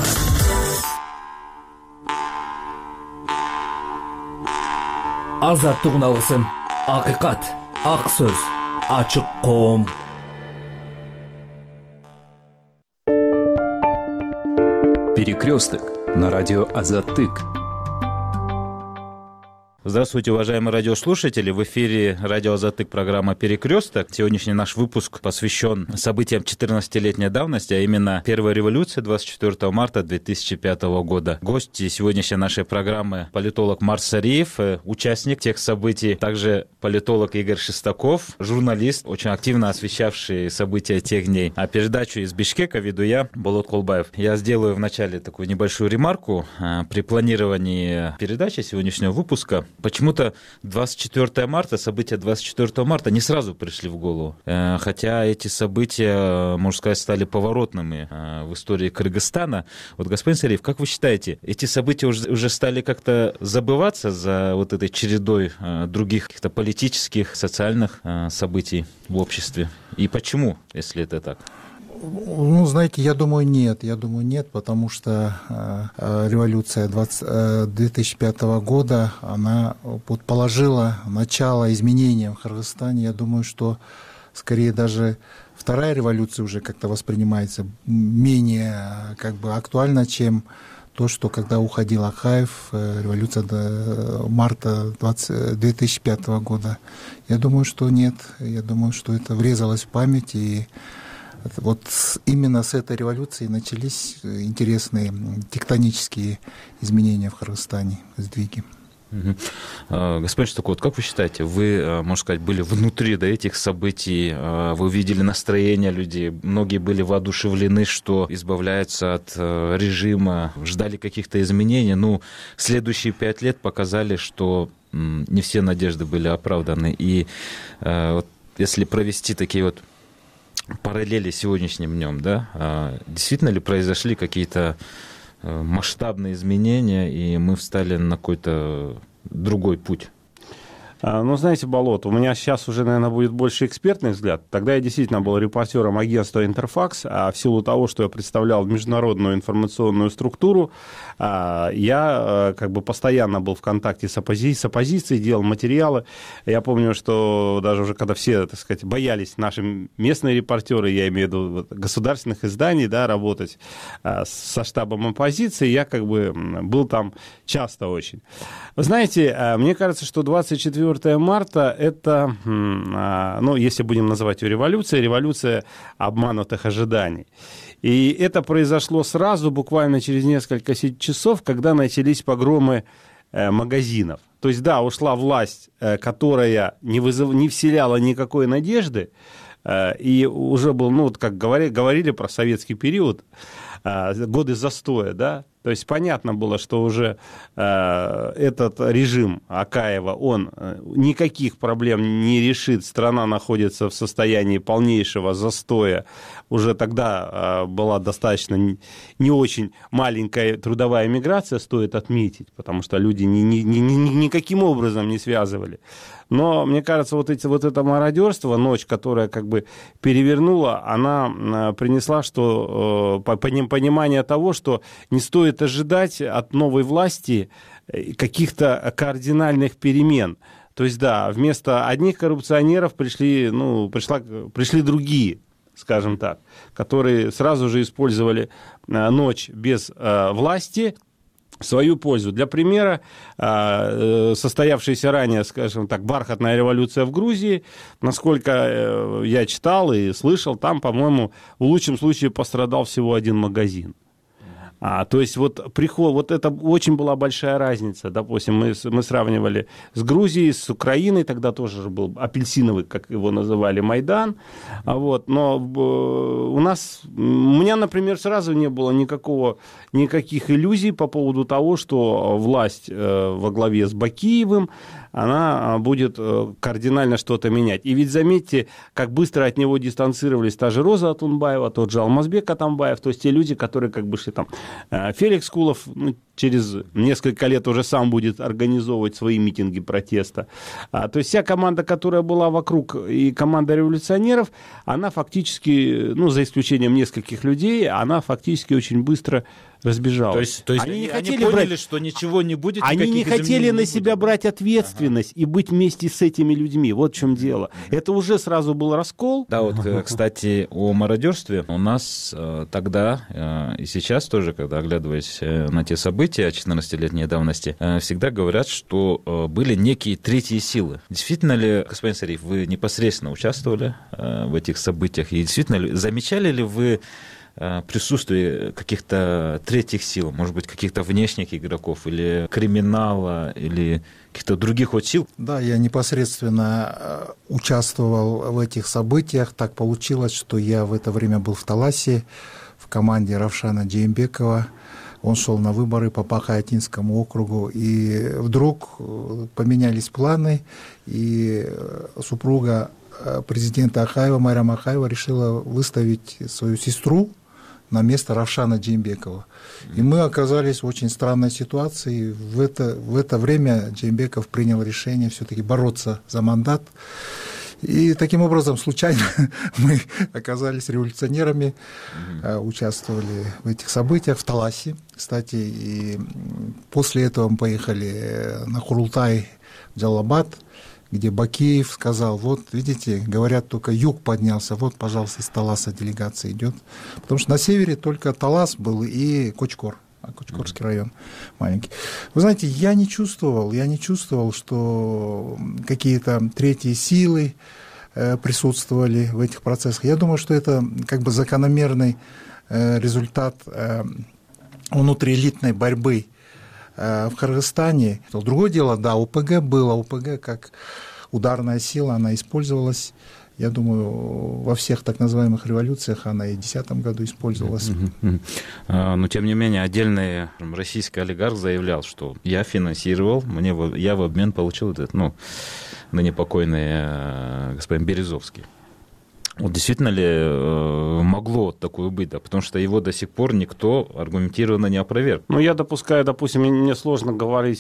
Азаттык алгысын, акыйкат, ак сөз, ачык коом. Перекресток на радио Азаттык. Здравствуйте, уважаемые радиослушатели. В эфире радио Азаттык, программа «Перекресток». Сегодняшний наш выпуск посвящен событиям четырнадцатилетней давности, а именно первой революции двадцать четвёртого марта две тысячи пятого года. Гость сегодняшней нашей программы — политолог Марс Сариев, участник тех событий, также политолог Игорь Шестаков, журналист, очень активно освещавший события тех дней. А передачу из Бишкека веду я, Болот Колбаев. Я сделаю вначале такую небольшую ремарку. При планировании передачи сегодняшнего выпуска почему-то двадцать четвёртого марта, события двадцать четвёртого марта не сразу пришли в голову. Хотя эти события, можно сказать, стали поворотными в истории Кыргызстана. Вот, господин Сариев, как вы считаете, эти события уже, уже стали как-то забываться за вот этой чередой других каких-то политических, социальных событий в обществе? И почему, если это так? Ну, знаете, я думаю, нет. Я думаю, нет, потому что э, революция две тысячи пятого года, она вот положила начало изменениям в Кыргызстане. Я думаю, что скорее даже вторая революция уже как-то воспринимается менее как бы актуально, чем то, что когда уходил Акаев, революция до марта две тысячи пятого года. Я думаю, что нет. Я думаю, что это врезалось в память, и вот именно с этой революции начались интересные тектонические изменения в Кыргызстане, сдвиги. Угу. Господин Штаков, как вы считаете, вы, можно сказать, были внутри до этих событий, вы видели настроение людей, многие были воодушевлены, что избавляются от режима, ждали каких-то изменений, ну, следующие пять лет показали, что не все надежды были оправданы, и вот если провести такие вот параллели с сегодняшним днем, да, действительно ли произошли какие-то масштабные изменения, и мы встали на какой-то другой путь? Ну, знаете, Болот, у меня сейчас уже, наверное, будет больше экспертный взгляд. Тогда я действительно был репортером агентства «Интерфакс», а в силу того, что я представлял международную информационную структуру, я как бы постоянно был в контакте с оппозицией, с оппозицией, делал материалы. Я помню, что даже уже когда все, так сказать, боялись наши местные репортеры, я имею в виду государственных изданий, да, работать со штабом оппозиции, я как бы был там часто очень. Вы знаете, мне кажется, что двадцать четвёртого марта это, ну, если будем называть ее революцией, революция обманутых ожиданий. И это произошло сразу, буквально через несколько часов, когда начались погромы магазинов. То есть, да, ушла власть, которая не, вызыв... не вселяла никакой надежды, и уже был, ну, вот как говорили, говорили про советский период, годы застоя, да, то есть понятно было, что уже э, этот режим Акаева, он э, никаких проблем не решит, страна находится в состоянии полнейшего застоя, уже тогда э, была достаточно не, не очень маленькая трудовая миграция, стоит отметить, потому что люди ни, ни, ни, ни, никаким образом не связывали. Но, мне кажется, вот, эти, вот это мародерство, ночь, которая как бы перевернула, она принесла что, понимание того, что не стоит ожидать от новой власти каких-то кардинальных перемен. То есть, да, вместо одних коррупционеров пришли, ну, пришла, пришли другие, скажем так, которые сразу же использовали ночь без власти в свою пользу. Для примера, состоявшаяся ранее, скажем так, бархатная революция в Грузии, насколько я читал и слышал, там, по-моему, в лучшем случае пострадал всего один магазин. А, то есть вот приход, вот это очень была большая разница. Допустим, мы, мы сравнивали с Грузией, с Украиной, тогда тоже был апельсиновый, как его называли, Майдан. А вот, но у нас, у меня, например, сразу не было никакого, никаких иллюзий по поводу того, что власть во главе с Бакиевым, она будет кардинально что-то менять. И ведь заметьте, как быстро от него дистанцировались та же Роза Атунбаева, тот же Алмазбек Атамбаев, то есть те люди, которые как бы шли там. Феликс Кулов, ну, через несколько лет уже сам будет организовывать свои митинги протеста. А, то есть вся команда, которая была вокруг, и команда революционеров, она фактически, ну, за исключением нескольких людей, она фактически очень быстро разбежалась. То есть, то есть они, они, не хотели они поняли, брать... что ничего не будет. Они не хотели на себя будет. брать ответственность ага. и быть вместе с этими людьми. Вот в чем дело. Это уже сразу был раскол. Да, вот, кстати, о мародерстве. У нас тогда и сейчас тоже, когда оглядываясь на те события четырнадцатилетней давности, всегда говорят, что были некие третьи силы. Действительно ли, господин Сариев, вы непосредственно участвовали в этих событиях? И действительно ли, замечали ли вы присутствие каких-то третьих сил, может быть, каких-то внешних игроков, или криминала, или каких-то других вот сил? Да, я непосредственно участвовал в этих событиях. Так получилось, что я в это время был в Таласе, в команде Равшана Джеймбекова. Он шел на выборы по Пахаятинскому округу, и вдруг поменялись планы, и супруга президента Акаева, Майрам Акаева, решила выставить свою сестру на место Равшана Джеймбекова. И мы оказались в очень странной ситуации. В это, в это время Джеймбеков принял решение все-таки бороться за мандат. И таким образом, случайно мы оказались революционерами, mm-hmm. участвовали в этих событиях в Таласе, кстати. И после этого мы поехали на Курултай, в Джалабад, где Бакиев сказал: вот, видите, говорят, только юг поднялся, вот, пожалуйста, из Таласа делегация идет. Потому что на севере только Талас был и Кочкор, Кочкорский район маленький. Вы знаете, я не чувствовал, я не чувствовал, что какие-то третьи силы присутствовали в этих процессах. Я думаю, что это как бы закономерный результат внутриэлитной борьбы в Кыргызстане. Другое дело, да, ОПГ было, ОПГ как ударная сила, она использовалась, я думаю, во всех так называемых революциях, она и в две тысячи десятом году использовалась. Но, тем не менее, отдельный российский олигарх заявлял, что я финансировал, мне, я в обмен получил этот, ну, ныне покойный господин Березовский. Вот действительно ли могло такое быть, да? Потому что его до сих пор никто аргументированно не опроверг. Ну, я допускаю, допустим, мне сложно говорить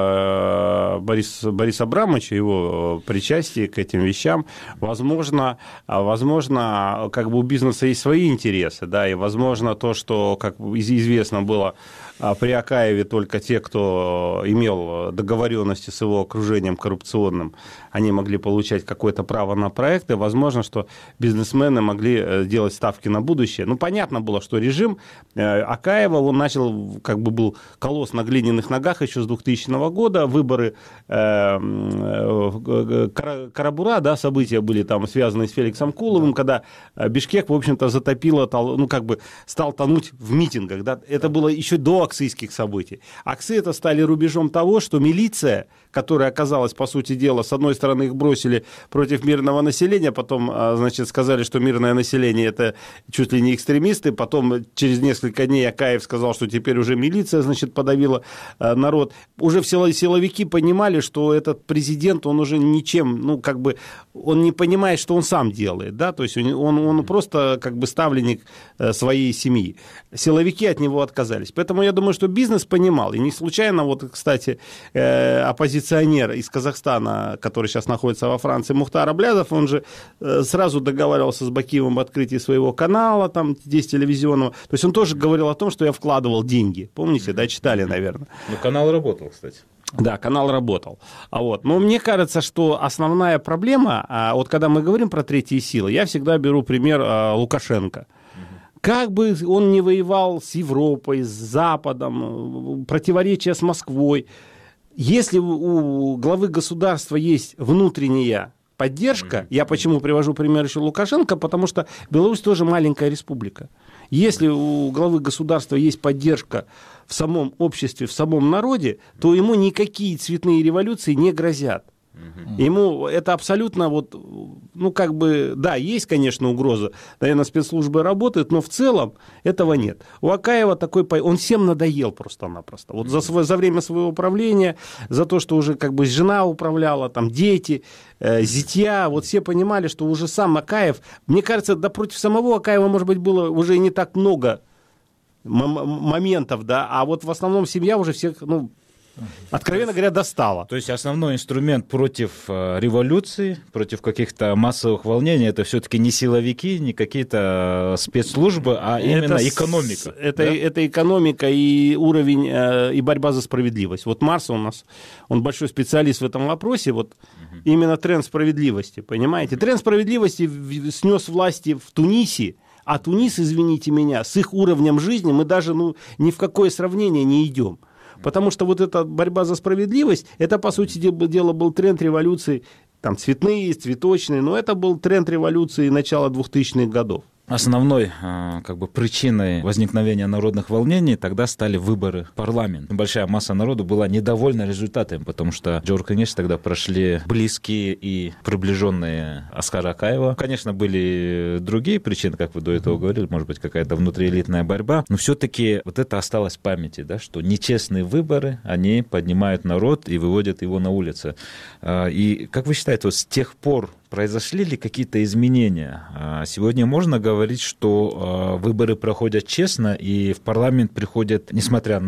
о Борисе, Борисе Абрамовиче, его причастии к этим вещам. Возможно, возможно, как бы у бизнеса есть свои интересы, да, и возможно то, что, как известно было, при Акаеве только те, кто имел договоренности с его окружением коррупционным, они могли получать какое-то право на проекты. Возможно, что бизнесмены могли делать ставки на будущее. Ну, понятно было, что режим Акаева, он начал, как бы был колосс на глиняных ногах еще с двухтысячного года. Выборы Карабура, да, события были там связаны с Феликсом Куловым, когда Бишкек, в общем-то, затопило, ну, как бы стал тонуть в митингах. Да? Это было еще до аксыйских событий. Аксы это стали рубежом того, что милиция, которая оказалась, по сути дела, с одной стороны их бросили против мирного населения, потом, значит, сказали, что мирное население это чуть ли не экстремисты, потом через несколько дней Акаев сказал, что теперь уже милиция, значит, подавила народ. Уже все силовики понимали, что этот президент, он уже ничем, ну, как бы, он не понимает, что он сам делает, да, то есть он, он, он просто, как бы, ставленник своей семьи. Силовики от него отказались. Поэтому я думаю, что бизнес понимал. И не случайно, вот, кстати, оппозиционер из Казахстана, который сейчас находится во Франции, Мухтар Аблязов, он же сразу договаривался с Бакиевым об открытии своего канала, там, здесь телевизионного. То есть он тоже говорил о том, что я вкладывал деньги. Помните, да, читали, наверное. Ну, канал работал, кстати. Да, канал работал. А вот. Но мне кажется, что основная проблема, вот когда мы говорим про третьи силы, я всегда беру пример Лукашенко. Как бы он ни воевал с Европой, с Западом, противоречия с Москвой, если у главы государства есть внутренняя поддержка. Я почему привожу пример еще Лукашенко, потому что Беларусь тоже маленькая республика. Если у главы государства есть поддержка в самом обществе, в самом народе, то ему никакие цветные революции не грозят. Ему это абсолютно вот, ну как бы, да, есть, конечно, угроза, наверное, спецслужбы работают, но в целом этого нет. У Акаева такой, он всем надоел просто-напросто. Вот за, свое, за время своего правления, за то, что уже как бы жена управляла, там дети, э, зятья, вот все понимали, что уже сам Акаев, мне кажется, да против самого Акаева, может быть, было уже и не так много моментов, да, а вот в основном семья уже всех, ну, откровенно говоря, достала. То есть основной инструмент против э, революции, против каких-то массовых волнений, это все-таки не силовики, не какие-то спецслужбы, а именно это экономика. Это, да? это экономика и уровень, э, и борьба за справедливость. Вот Марс у нас, он большой специалист в этом вопросе, вот угу. именно тренд справедливости, понимаете? Тренд справедливости снес власти в Тунисе, а Тунис, извините меня, с их уровнем жизни мы даже ну, ни в какое сравнение не идем. Потому что вот эта борьба за справедливость, это, по сути дела, был тренд революции, там, цветные, цветочные, но это был тренд революции начала двухтысячных годов. Основной как бы, причиной возникновения народных волнений тогда стали выборы в парламент. Большая масса народу была недовольна результатами, потому что Джордж Кенеш тогда прошли близкие и приближенные Аскара Акаева. Конечно, были другие причины, как вы до этого говорили, может быть, какая-то внутриэлитная борьба, но все-таки вот это осталось в памяти, да, что нечестные выборы, они поднимают народ и выводят его на улицы. И как вы считаете, вот с тех пор произошли ли какие-то изменения? Сегодня можно говорить, что выборы проходят честно, и в парламент приходят, несмотря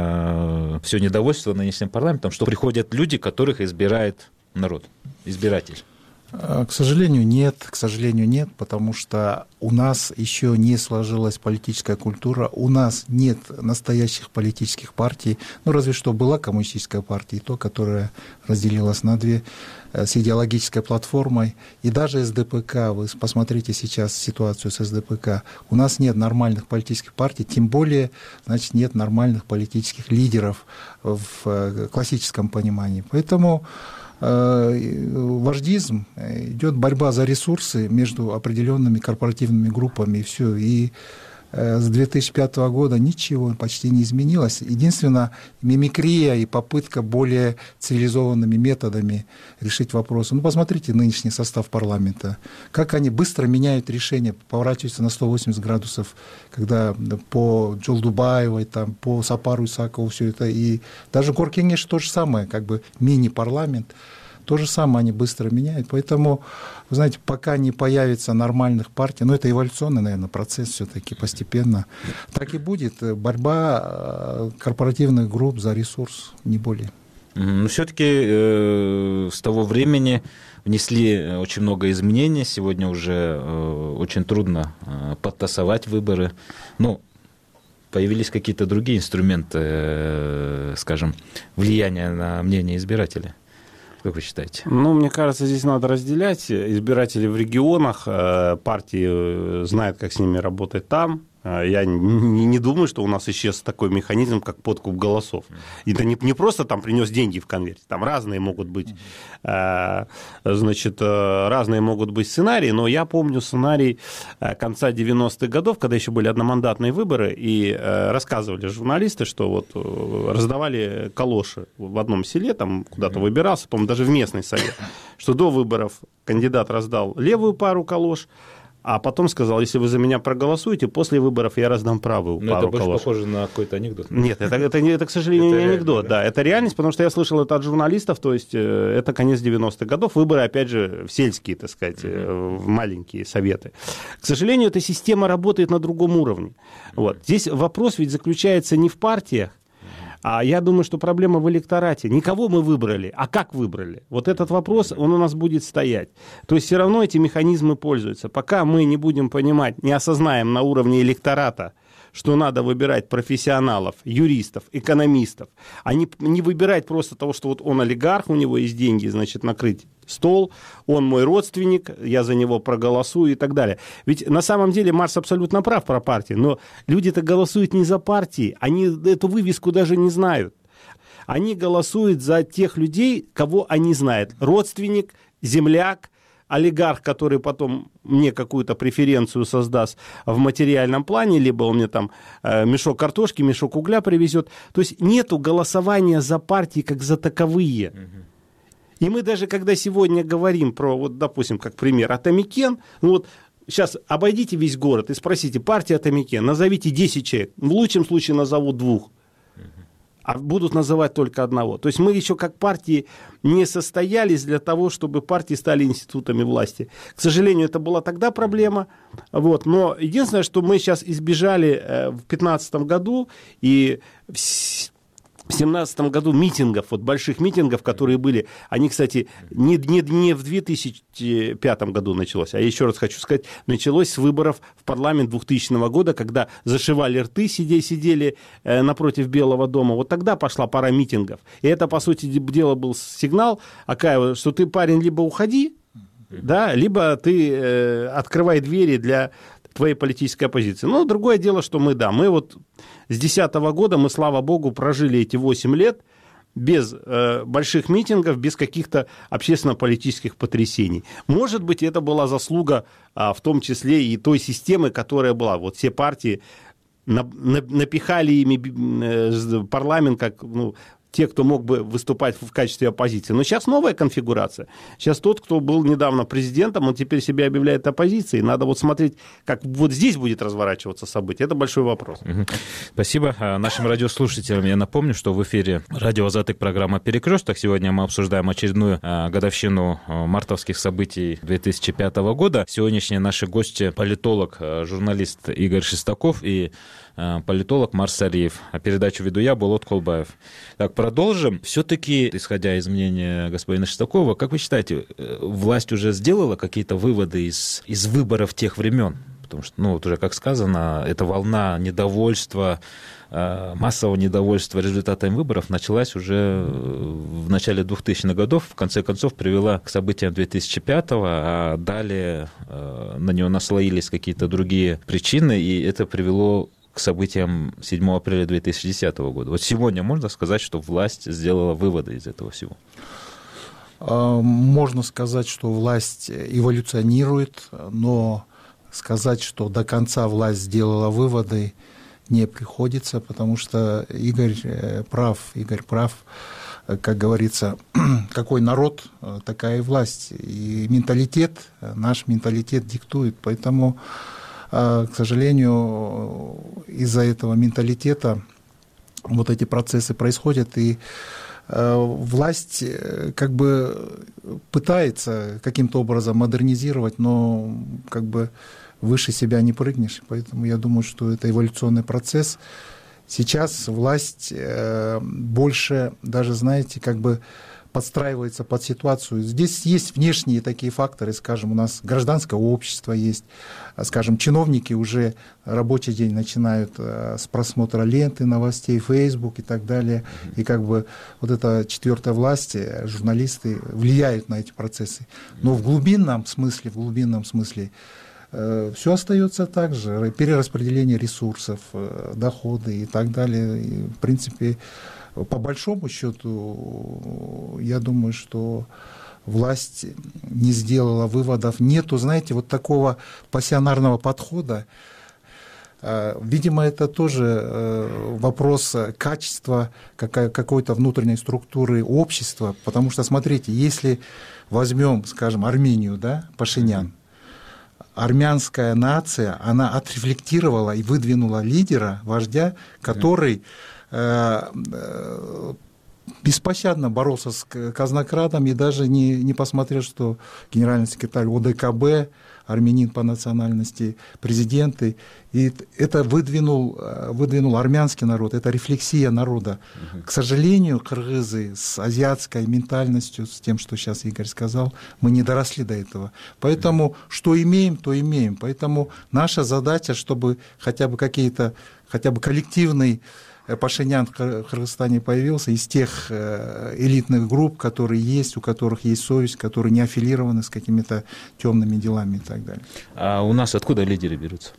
на все недовольство нынешним парламентом, что приходят люди, которых избирает народ, избиратель? К сожалению, нет, к сожалению, нет, потому что у нас еще не сложилась политическая культура, у нас нет настоящих политических партий, ну, разве что была коммунистическая партия, и то, которая разделилась на две, с идеологической платформой, и даже эс дэ пэ ка, вы посмотрите сейчас ситуацию с эс дэ пэ ка, у нас нет нормальных политических партий, тем более, значит, нет нормальных политических лидеров в классическом понимании, поэтому вождизм, идет борьба за ресурсы между определенными корпоративными группами, и все. И с две тысячи пятого года ничего почти не изменилось. Единственное, мимикрия и попытка более цивилизованными методами решить вопросы. Ну, посмотрите нынешний состав парламента. Как они быстро меняют решения, поворачиваются на сто восемьдесят градусов, когда по Джолдубаевой, там, по Сапару Исакову все это. И даже Горкенеш то же самое, как бы мини-парламент. То же самое они быстро меняют. Поэтому, вы знаете, пока не появится нормальных партий, ну, это эволюционный, наверное, процесс все-таки постепенно, так и будет борьба корпоративных групп за ресурс, не более. Но все-таки э, с того времени внесли очень много изменений. Сегодня уже э, очень трудно э, подтасовать выборы. Ну, появились какие-то другие инструменты, э, скажем, влияния на мнение избирателей. Как вы считаете? Ну, мне кажется, здесь надо разделять. Избиратели в регионах, партии знают, как с ними работать там. Я не, не думаю, что у нас исчез такой механизм, как подкуп голосов. И это не, не просто там принес деньги в конверте, там разные могут быть, э, значит, разные могут быть сценарии, но я помню сценарий конца девяностых годов, когда еще были одномандатные выборы, и э, рассказывали журналисты, что вот раздавали калоши в одном селе, там куда-то выбирался, по-моему, даже в местный совет, что до выборов кандидат раздал левую пару калош, а потом сказал, если вы за меня проголосуете, после выборов я раздам правую Но пару это больше калош. Похоже на какой-то анекдот. Нет, это, это, это к сожалению, это не анекдот. Да? Да, это реальность, потому что я слышал это от журналистов, то есть это конец девяностых годов, выборы, опять же, в сельские, так сказать, mm-hmm. в маленькие советы. К сожалению, эта система работает на другом уровне. Вот. Здесь вопрос ведь заключается не в партиях, а я думаю, что проблема в электорате. Не кого мы выбрали, а как выбрали. Вот этот вопрос, он у нас будет стоять. То есть все равно эти механизмы пользуются. Пока мы не будем понимать, не осознаем на уровне электората, что надо выбирать профессионалов, юристов, экономистов, а не, не выбирать просто того, что вот он олигарх, у него есть деньги, значит, накрыть стол, он мой родственник, я за него проголосую и так далее. Ведь на самом деле Марс абсолютно прав про партии, но люди-то голосуют не за партии, они эту вывеску даже не знают. Они голосуют за тех людей, кого они знают. Родственник, земляк, олигарх, который потом мне какую-то преференцию создаст в материальном плане, либо он мне там мешок картошки, мешок угля привезет. То есть нету голосования за партии как за таковые. И мы даже, когда сегодня говорим про, вот, допустим, как пример, Атамекен, ну вот, сейчас обойдите весь город и спросите, партия Атамекен, назовите десять человек, в лучшем случае назовут двух, а будут называть только одного. То есть мы еще как партии не состоялись для того, чтобы партии стали институтами власти. К сожалению, это была тогда проблема. Вот. Но единственное, что мы сейчас избежали в две тысячи пятнадцатом году и в В две тысячи семнадцатом году митингов, вот больших митингов, которые были, они, кстати, не, не, не в две тысячи пятом году началось, а еще раз хочу сказать, началось с выборов в парламент двухтысячного года, когда зашивали рты, сидели, сидели э, напротив Белого дома. Вот тогда пошла пора митингов. И это, по сути дела, был сигнал, Акаева, что ты, парень, либо уходи, да, либо ты э, открывай двери для твоей политической оппозиции. Но другое дело, что мы, да, мы вот с две тысячи десятого года, мы, слава богу, прожили эти восемь лет без э, больших митингов, без каких-то общественно-политических потрясений. Может быть, это была заслуга, а, в том числе и той системы, которая была. Вот все партии на, на, напихали ими э, парламент, как, ну, те, кто мог бы выступать в качестве оппозиции. Но сейчас новая конфигурация. Сейчас тот, кто был недавно президентом, он теперь себя объявляет оппозицией. Надо вот смотреть, как вот здесь будет разворачиваться событие. Это большой вопрос. Угу. Спасибо. Нашим радиослушателям я напомню, что в эфире радио «Азатык», программа «Перекресток». Сегодня мы обсуждаем очередную годовщину мартовских событий две тысячи пятого года. Сегодняшние наши гости — политолог, журналист Игорь Шестаков и политолог Марс Сариев. А передачу веду я, Болот Колбаев. Так, продолжим. Все-таки, исходя из мнения господина Шестакова, как вы считаете, власть уже сделала какие-то выводы из, из выборов тех времен? Потому что, ну, вот уже, как сказано, эта волна недовольства, массового недовольства результатами выборов началась уже в начале двухтысячных годов, в конце концов привела к событиям две тысячи пятого, а далее на нее наслоились какие-то другие причины, и это привело к событиям седьмого апреля две тысячи десятого года. Вот сегодня можно сказать, что власть сделала выводы из этого всего? Можно сказать, что власть эволюционирует, но сказать, что до конца власть сделала выводы, не приходится, потому что Игорь прав, Игорь прав, как говорится, какой народ, такая и власть. И менталитет, наш менталитет диктует, поэтому, к сожалению, из-за этого менталитета вот эти процессы происходят, и власть как бы пытается каким-то образом модернизировать, но как бы выше себя не прыгнешь, поэтому я думаю, что это эволюционный процесс. Сейчас власть больше даже, знаете, как бы подстраивается под ситуацию. Здесь есть внешние такие факторы, скажем, у нас гражданское общество есть, скажем, чиновники уже рабочий день начинают с просмотра ленты, новостей, Facebook и так далее, и как бы вот эта четвертая власть, журналисты влияют на эти процессы. Но в глубинном смысле, в глубинном смысле все остается так же, перераспределение ресурсов, доходы и так далее. И, в принципе, по большому счету, я думаю, что власть не сделала выводов. Нету, знаете, вот такого пассионарного подхода. Видимо, это тоже вопрос качества какой-то внутренней структуры общества, потому что, смотрите, если возьмем, скажем, Армению, да, Пашинян, армянская нация, она отрефлектировала и выдвинула лидера, вождя, который беспощадно боролся с казнокрадом и даже не, не посмотрел, что генеральный секретарь ОДКБ, армянин по национальности, президенты, и это выдвинул, выдвинул армянский народ, это рефлексия народа. Угу. К сожалению, кыргызы с азиатской ментальностью, с тем, что сейчас Игорь сказал, мы не доросли до этого. Поэтому угу. что имеем, то имеем. Поэтому наша задача, чтобы хотя бы какие-то, хотя бы коллективный Пашинян в Кыргызстане появился из тех элитных групп, которые есть, у которых есть совесть, которые не аффилированы с какими-то темными делами и так далее. А у нас откуда лидеры берутся?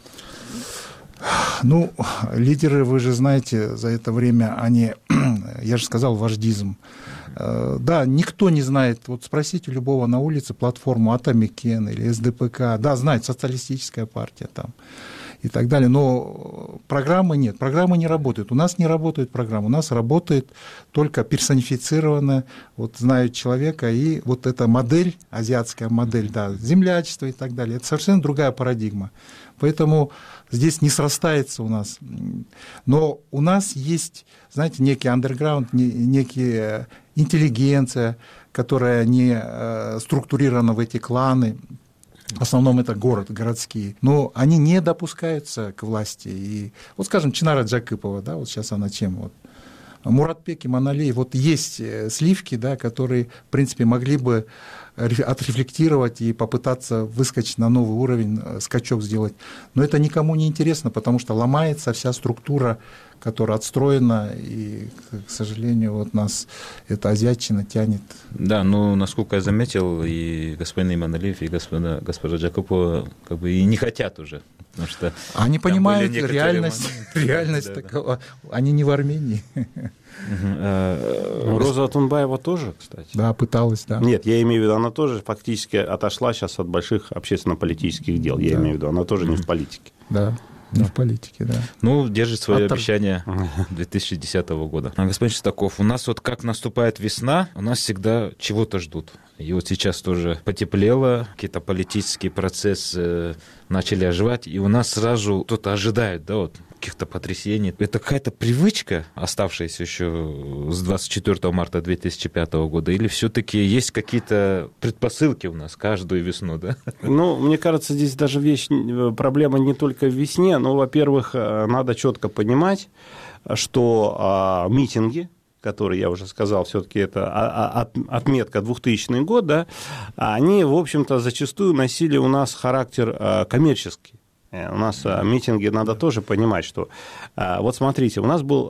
Ну, лидеры, вы же знаете, за это время они, я же сказал, вождизм. Да, никто не знает, вот спросите любого на улице платформу Атамекен или эс дэ пэ ка, да, знает, социалистическая партия там и так далее, но программы нет, программы не работают, у нас не работает программа, у нас работает только персонифицированная, вот знают человека, и вот эта модель, азиатская модель, да, землячество и так далее, это совершенно другая парадигма, поэтому здесь не срастается у нас, но у нас есть, знаете, некий андерграунд, некие интеллигенция, которая не структурирована в эти кланы. В основном это город, городские, но они не допускаются к власти. И вот, скажем, Чинара Джакипова, да, вот сейчас она чем вот, Муратбек Иманалиев, вот есть сливки, да, которые, в принципе, могли бы отрефлектировать и попытаться выскочить на новый уровень, скачок сделать. Но это никому не интересно, потому что ломается вся структура, которая отстроена, и, к сожалению, вот нас эта азиатчина тянет. Да, ну, насколько я заметил, и господин Иманалиев, и господа, госпожа Джакипова как бы и не хотят уже, потому что... Они понимают реальность, реальность да, такого, да. Они не в Армении. Роза Атунбаева тоже, кстати. Да, пыталась, да. Нет, я имею в виду, она тоже фактически отошла сейчас от больших общественно-политических дел. Я да. имею в виду, она тоже не в политике. Да. Не в политике, да. Ну, держит свое Автор... обещание две тысячи десятого года. А, господин Шестаков, у нас вот как наступает весна, у нас всегда чего-то ждут. И вот сейчас тоже потеплело, какие-то политические процессы начали оживать, и у нас сразу кто-то ожидает, да, вот, каких-то потрясений. Это какая-то привычка, оставшаяся еще с двадцать четвёртого марта две тысячи пятого года, или все-таки есть какие-то предпосылки у нас каждую весну, да? Ну, мне кажется, здесь даже вещь, проблема не только в весне, но, во-первых, надо четко понимать, что а, митинги, которые, я уже сказал, все-таки это отметка двухтысячный год, да, они, в общем-то, зачастую носили у нас характер коммерческий. У нас митинги, надо тоже понимать, что... Вот смотрите, у нас был...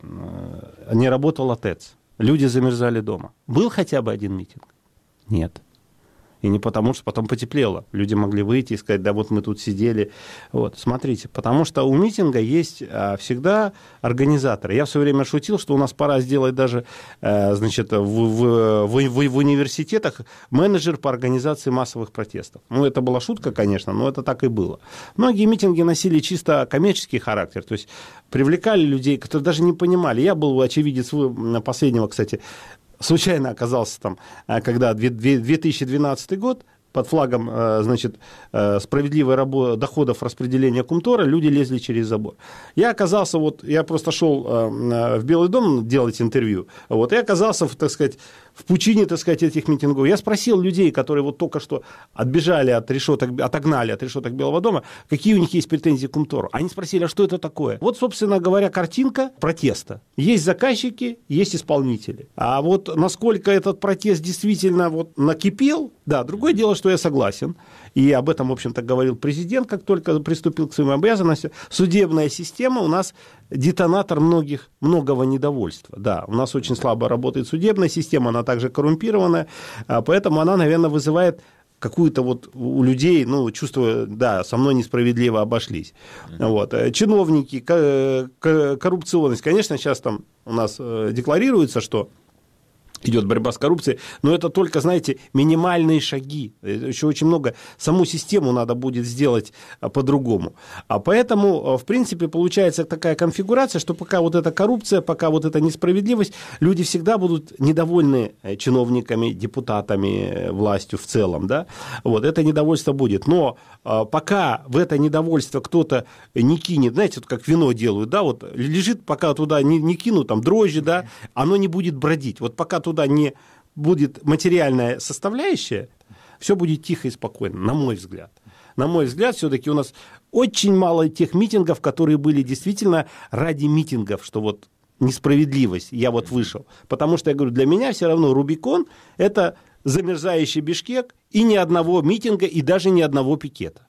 Не работал АТЭЦ, люди замерзали дома. Был хотя бы один митинг? Нет. И не потому, что потом потеплело. Люди могли выйти и сказать, да вот мы тут сидели. Вот, смотрите, потому что у митинга есть всегда организаторы. Я все время шутил, что у нас пора сделать даже, значит, в, в, в, в университетах менеджер по организации массовых протестов. Ну, это была шутка, конечно, но это так и было. Многие митинги носили чисто коммерческий характер, то есть привлекали людей, которые даже не понимали. Я был очевидец последнего, кстати, случайно оказался там, когда две тысячи двенадцатый год, под флагом, значит, справедливой работы, доходов распределения Кумтора, люди лезли через забор. Я оказался, вот, я просто шел в Белый дом делать интервью, вот, и оказался, так сказать, в пучине, так сказать, этих митингов. Я спросил людей, которые вот только что отбежали от решеток, отогнали от решеток Белого дома, какие у них есть претензии к Кумтору. Они спросили, а что это такое? Вот, собственно говоря, картинка протеста. Есть заказчики, есть исполнители. А вот насколько этот протест действительно вот накипел, да, другое дело, что я согласен, и об этом, в общем-то, говорил президент, как только приступил к своим обязанностям. Судебная система у нас детонатор многих, многого недовольства. Да, у нас очень слабо работает судебная система, она также коррумпированная, поэтому она, наверное, вызывает какую-то вот у людей, ну, чувство, да, со мной несправедливо обошлись. Вот. Чиновники, коррупционность, конечно, сейчас там у нас декларируется, что идет борьба с коррупцией, но это только, знаете, минимальные шаги. Еще очень много. Саму систему надо будет сделать по-другому. А поэтому, в принципе, получается такая конфигурация, что пока вот эта коррупция, пока вот эта несправедливость, люди всегда будут недовольны чиновниками, депутатами, властью в целом. Да? Вот, это недовольство будет. Но пока в это недовольство кто-то не кинет, знаете, вот как вино делают, да, вот лежит, пока туда не, не кинут, там, дрожжи, да, оно не будет бродить. Вот пока туда не будет материальная составляющая, все будет тихо и спокойно, на мой взгляд. На мой взгляд, все-таки у нас очень мало тех митингов, которые были действительно ради митингов, что вот несправедливость, я вот вышел. Потому что, я говорю, для меня все равно Рубикон – это замерзающий Бишкек и ни одного митинга, и даже ни одного пикета.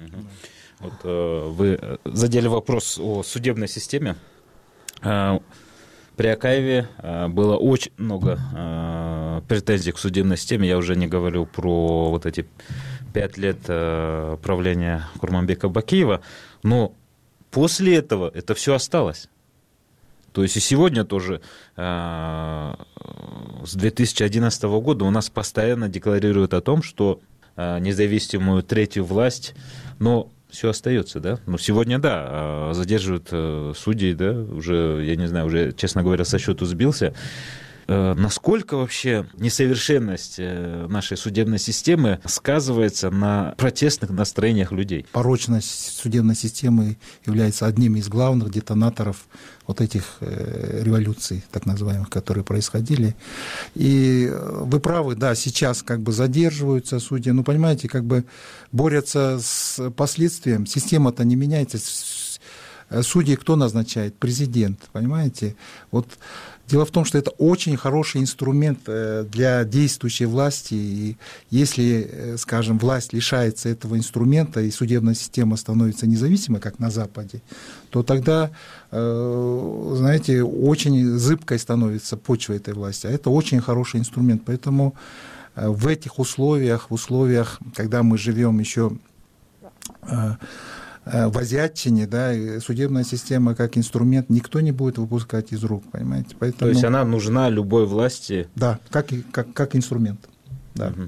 Вот, э, вы задели вопрос о судебной системе. При Акаеве было очень много претензий к судебной системе. Я уже не говорю про вот эти пять лет правления Курманбека Бакиева. Но после этого это все осталось. То есть и сегодня тоже с две тысячи одиннадцатого года у нас постоянно декларируют о том, что независимую третью власть, но все остается, да? Ну, сегодня, да, задерживают судей, да, уже, я не знаю, уже, честно говоря, со счету сбился. Насколько вообще несовершенность нашей судебной системы сказывается на протестных настроениях людей? Порочность судебной системы является одним из главных детонаторов вот этих революций, так называемых, которые происходили. И вы правы, да, сейчас как бы задерживаются судьи, ну, понимаете, как бы борются с последствием, система-то не меняется. Судьи кто назначает? Президент, понимаете? Вот дело в том, что это очень хороший инструмент для действующей власти, и если, скажем, власть лишается этого инструмента, и судебная система становится независимой, как на Западе, то тогда, знаете, очень зыбкой становится почва этой власти, а это очень хороший инструмент. Поэтому в этих условиях, в условиях, когда мы живем еще в азиатчине, да, судебная система как инструмент никто не будет выпускать из рук, понимаете? Поэтому, то есть она нужна любой власти? Да, как, как, как инструмент. Да. Угу.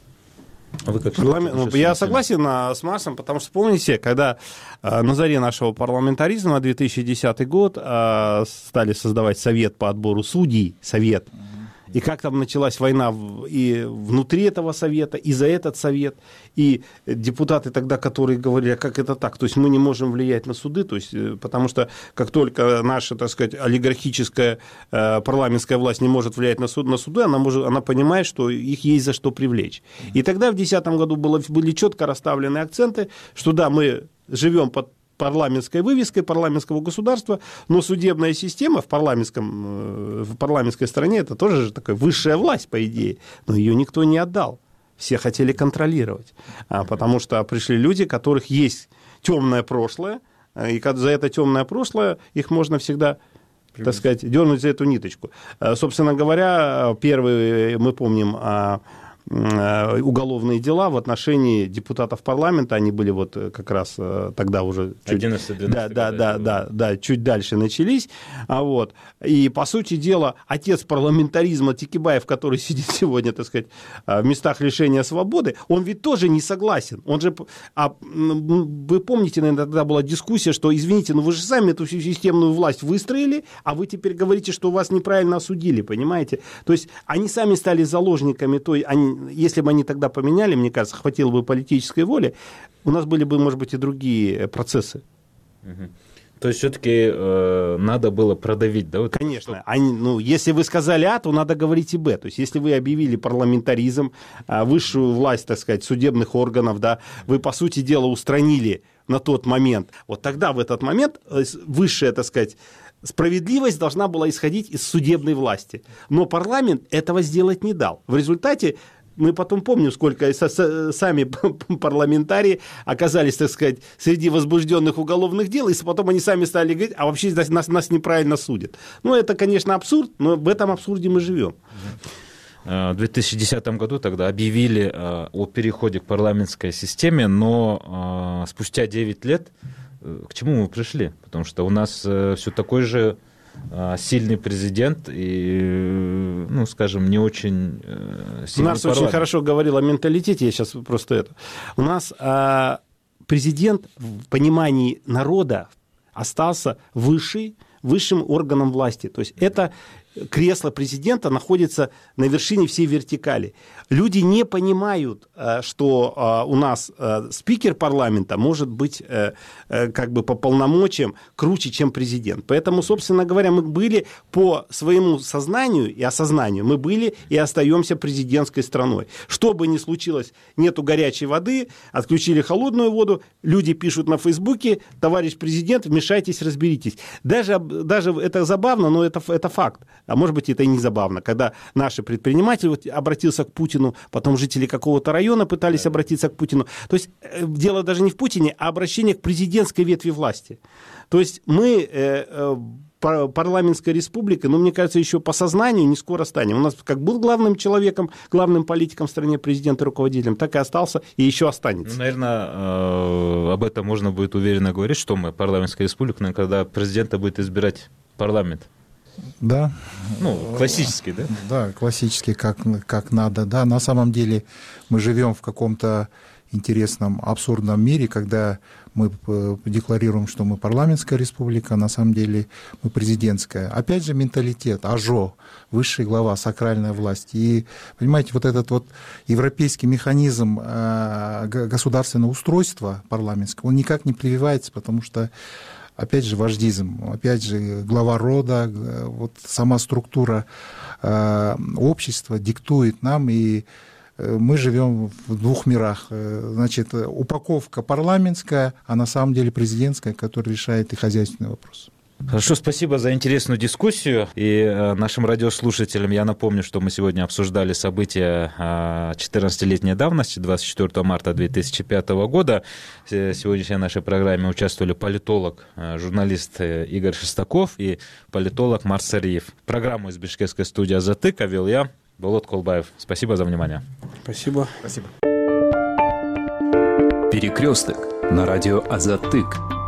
А вы как парламент... ну, я согласен с Марсом, потому что помните, когда на заре нашего парламентаризма, две тысячи десятый год, стали создавать совет по отбору судей, совет, и как там началась война и внутри этого совета, и за этот совет, и депутаты тогда, которые говорили, а как это так, то есть мы не можем влиять на суды, то есть, потому что как только наша, так сказать, олигархическая э, парламентская власть не может влиять на, суд, на суды, она, может, она понимает, что их есть за что привлечь. И тогда в две тысячи десятом году было, были четко расставлены акценты, что да, мы живем под парламентской вывеской парламентского государства, но судебная система в, парламентском, в парламентской стране это тоже же такая высшая власть, по идее, но ее никто не отдал. Все хотели контролировать, потому что пришли люди, у которых есть темное прошлое, и за это темное прошлое их можно всегда, так сказать, дернуть за эту ниточку. Собственно говоря, первые, мы помним, уголовные дела в отношении депутатов парламента, они были вот как раз тогда уже чуть, да, да, да, да, да, чуть дальше начались, а вот, и по сути дела отец парламентаризма Текебаев, который сидит сегодня, так сказать, в местах лишения свободы, он ведь тоже не согласен, он же, а, вы помните, наверное, тогда была дискуссия, что, извините, ну вы же сами эту всю системную власть выстроили, а вы теперь говорите, что вас неправильно осудили, понимаете, то есть они сами стали заложниками той, они если бы они тогда поменяли, мне кажется, хватило бы политической воли, у нас были бы, может быть, и другие процессы. Угу. То есть все-таки э, надо было продавить, да? Вот конечно. Что... Они, ну, если вы сказали А, то надо говорить и Б. То есть если вы объявили парламентаризм, высшую власть, так сказать, судебных органов, да, вы, по сути дела, устранили на тот момент, вот тогда, в этот момент, высшая, так сказать, справедливость должна была исходить из судебной власти. Но парламент этого сделать не дал. В результате мы потом помним, сколько сами парламентарии оказались, так сказать, среди возбужденных уголовных дел, и потом они сами стали говорить, а вообще нас, нас неправильно судят. Ну, это, конечно, абсурд, но в этом абсурде мы живем. В две тысячи десятом году тогда объявили о переходе к парламентской системе, но спустя девять лет к чему мы пришли? Потому что у нас все такой же сильный президент и, ну, скажем, не очень сильный Марс очень хорошо говорил о менталитете, я сейчас просто это. У нас а, президент в понимании народа остался высший, высшим органом власти. То есть это кресло президента находится на вершине всей вертикали. Люди не понимают, что у нас спикер парламента может быть как бы по полномочиям круче, чем президент. Поэтому, собственно говоря, мы были по своему сознанию и осознанию, мы были и остаемся президентской страной. Что бы ни случилось, нету горячей воды, отключили холодную воду, люди пишут на Фейсбуке: товарищ президент, вмешайтесь, разберитесь. Даже, даже это забавно, но это, это факт. А может быть, это и не забавно, когда наши предприниматели вот, обратился к Путину, потом жители какого-то района пытались обратиться к Путину. То есть дело даже не в Путине, а обращение к президентской ветви власти. То есть мы э, э, парламентской республикой, ну, мне кажется, еще по сознанию не скоро станем. У нас как был главным человеком, главным политиком в стране, президент и руководителем, так и остался и еще останется. Ну, наверное, э, об этом можно будет уверенно говорить, что мы парламентская республика, но когда президента будет избирать парламент? Да. Ну, классический, да? Да, классический, как, как надо. Да, на самом деле мы живем в каком-то интересном, абсурдном мире, когда мы декларируем, что мы парламентская республика, а на самом деле мы президентская. Опять же, менталитет, ажо, высшая глава, сакральная власть. И, понимаете, вот этот вот европейский механизм государственного устройства парламентского, он никак не прививается, потому что опять же, вождизм, опять же, глава рода, вот сама структура э, общества диктует нам, и мы живем в двух мирах. Значит, упаковка парламентская, а на самом деле президентская, которая решает и хозяйственный вопрос. Хорошо, спасибо за интересную дискуссию. И нашим радиослушателям я напомню, что мы сегодня обсуждали события четырнадцатилетней давности, двадцать четвёртого марта две тысячи пятого года. В сегодняшней нашей программе участвовали политолог, журналист Игорь Шестаков и политолог Марс Сариев. Программу из бишкекской студии «Азатык» вел я, Болот Колбаев. Спасибо за внимание. Спасибо. Спасибо. Перекресток на радио «Азатык».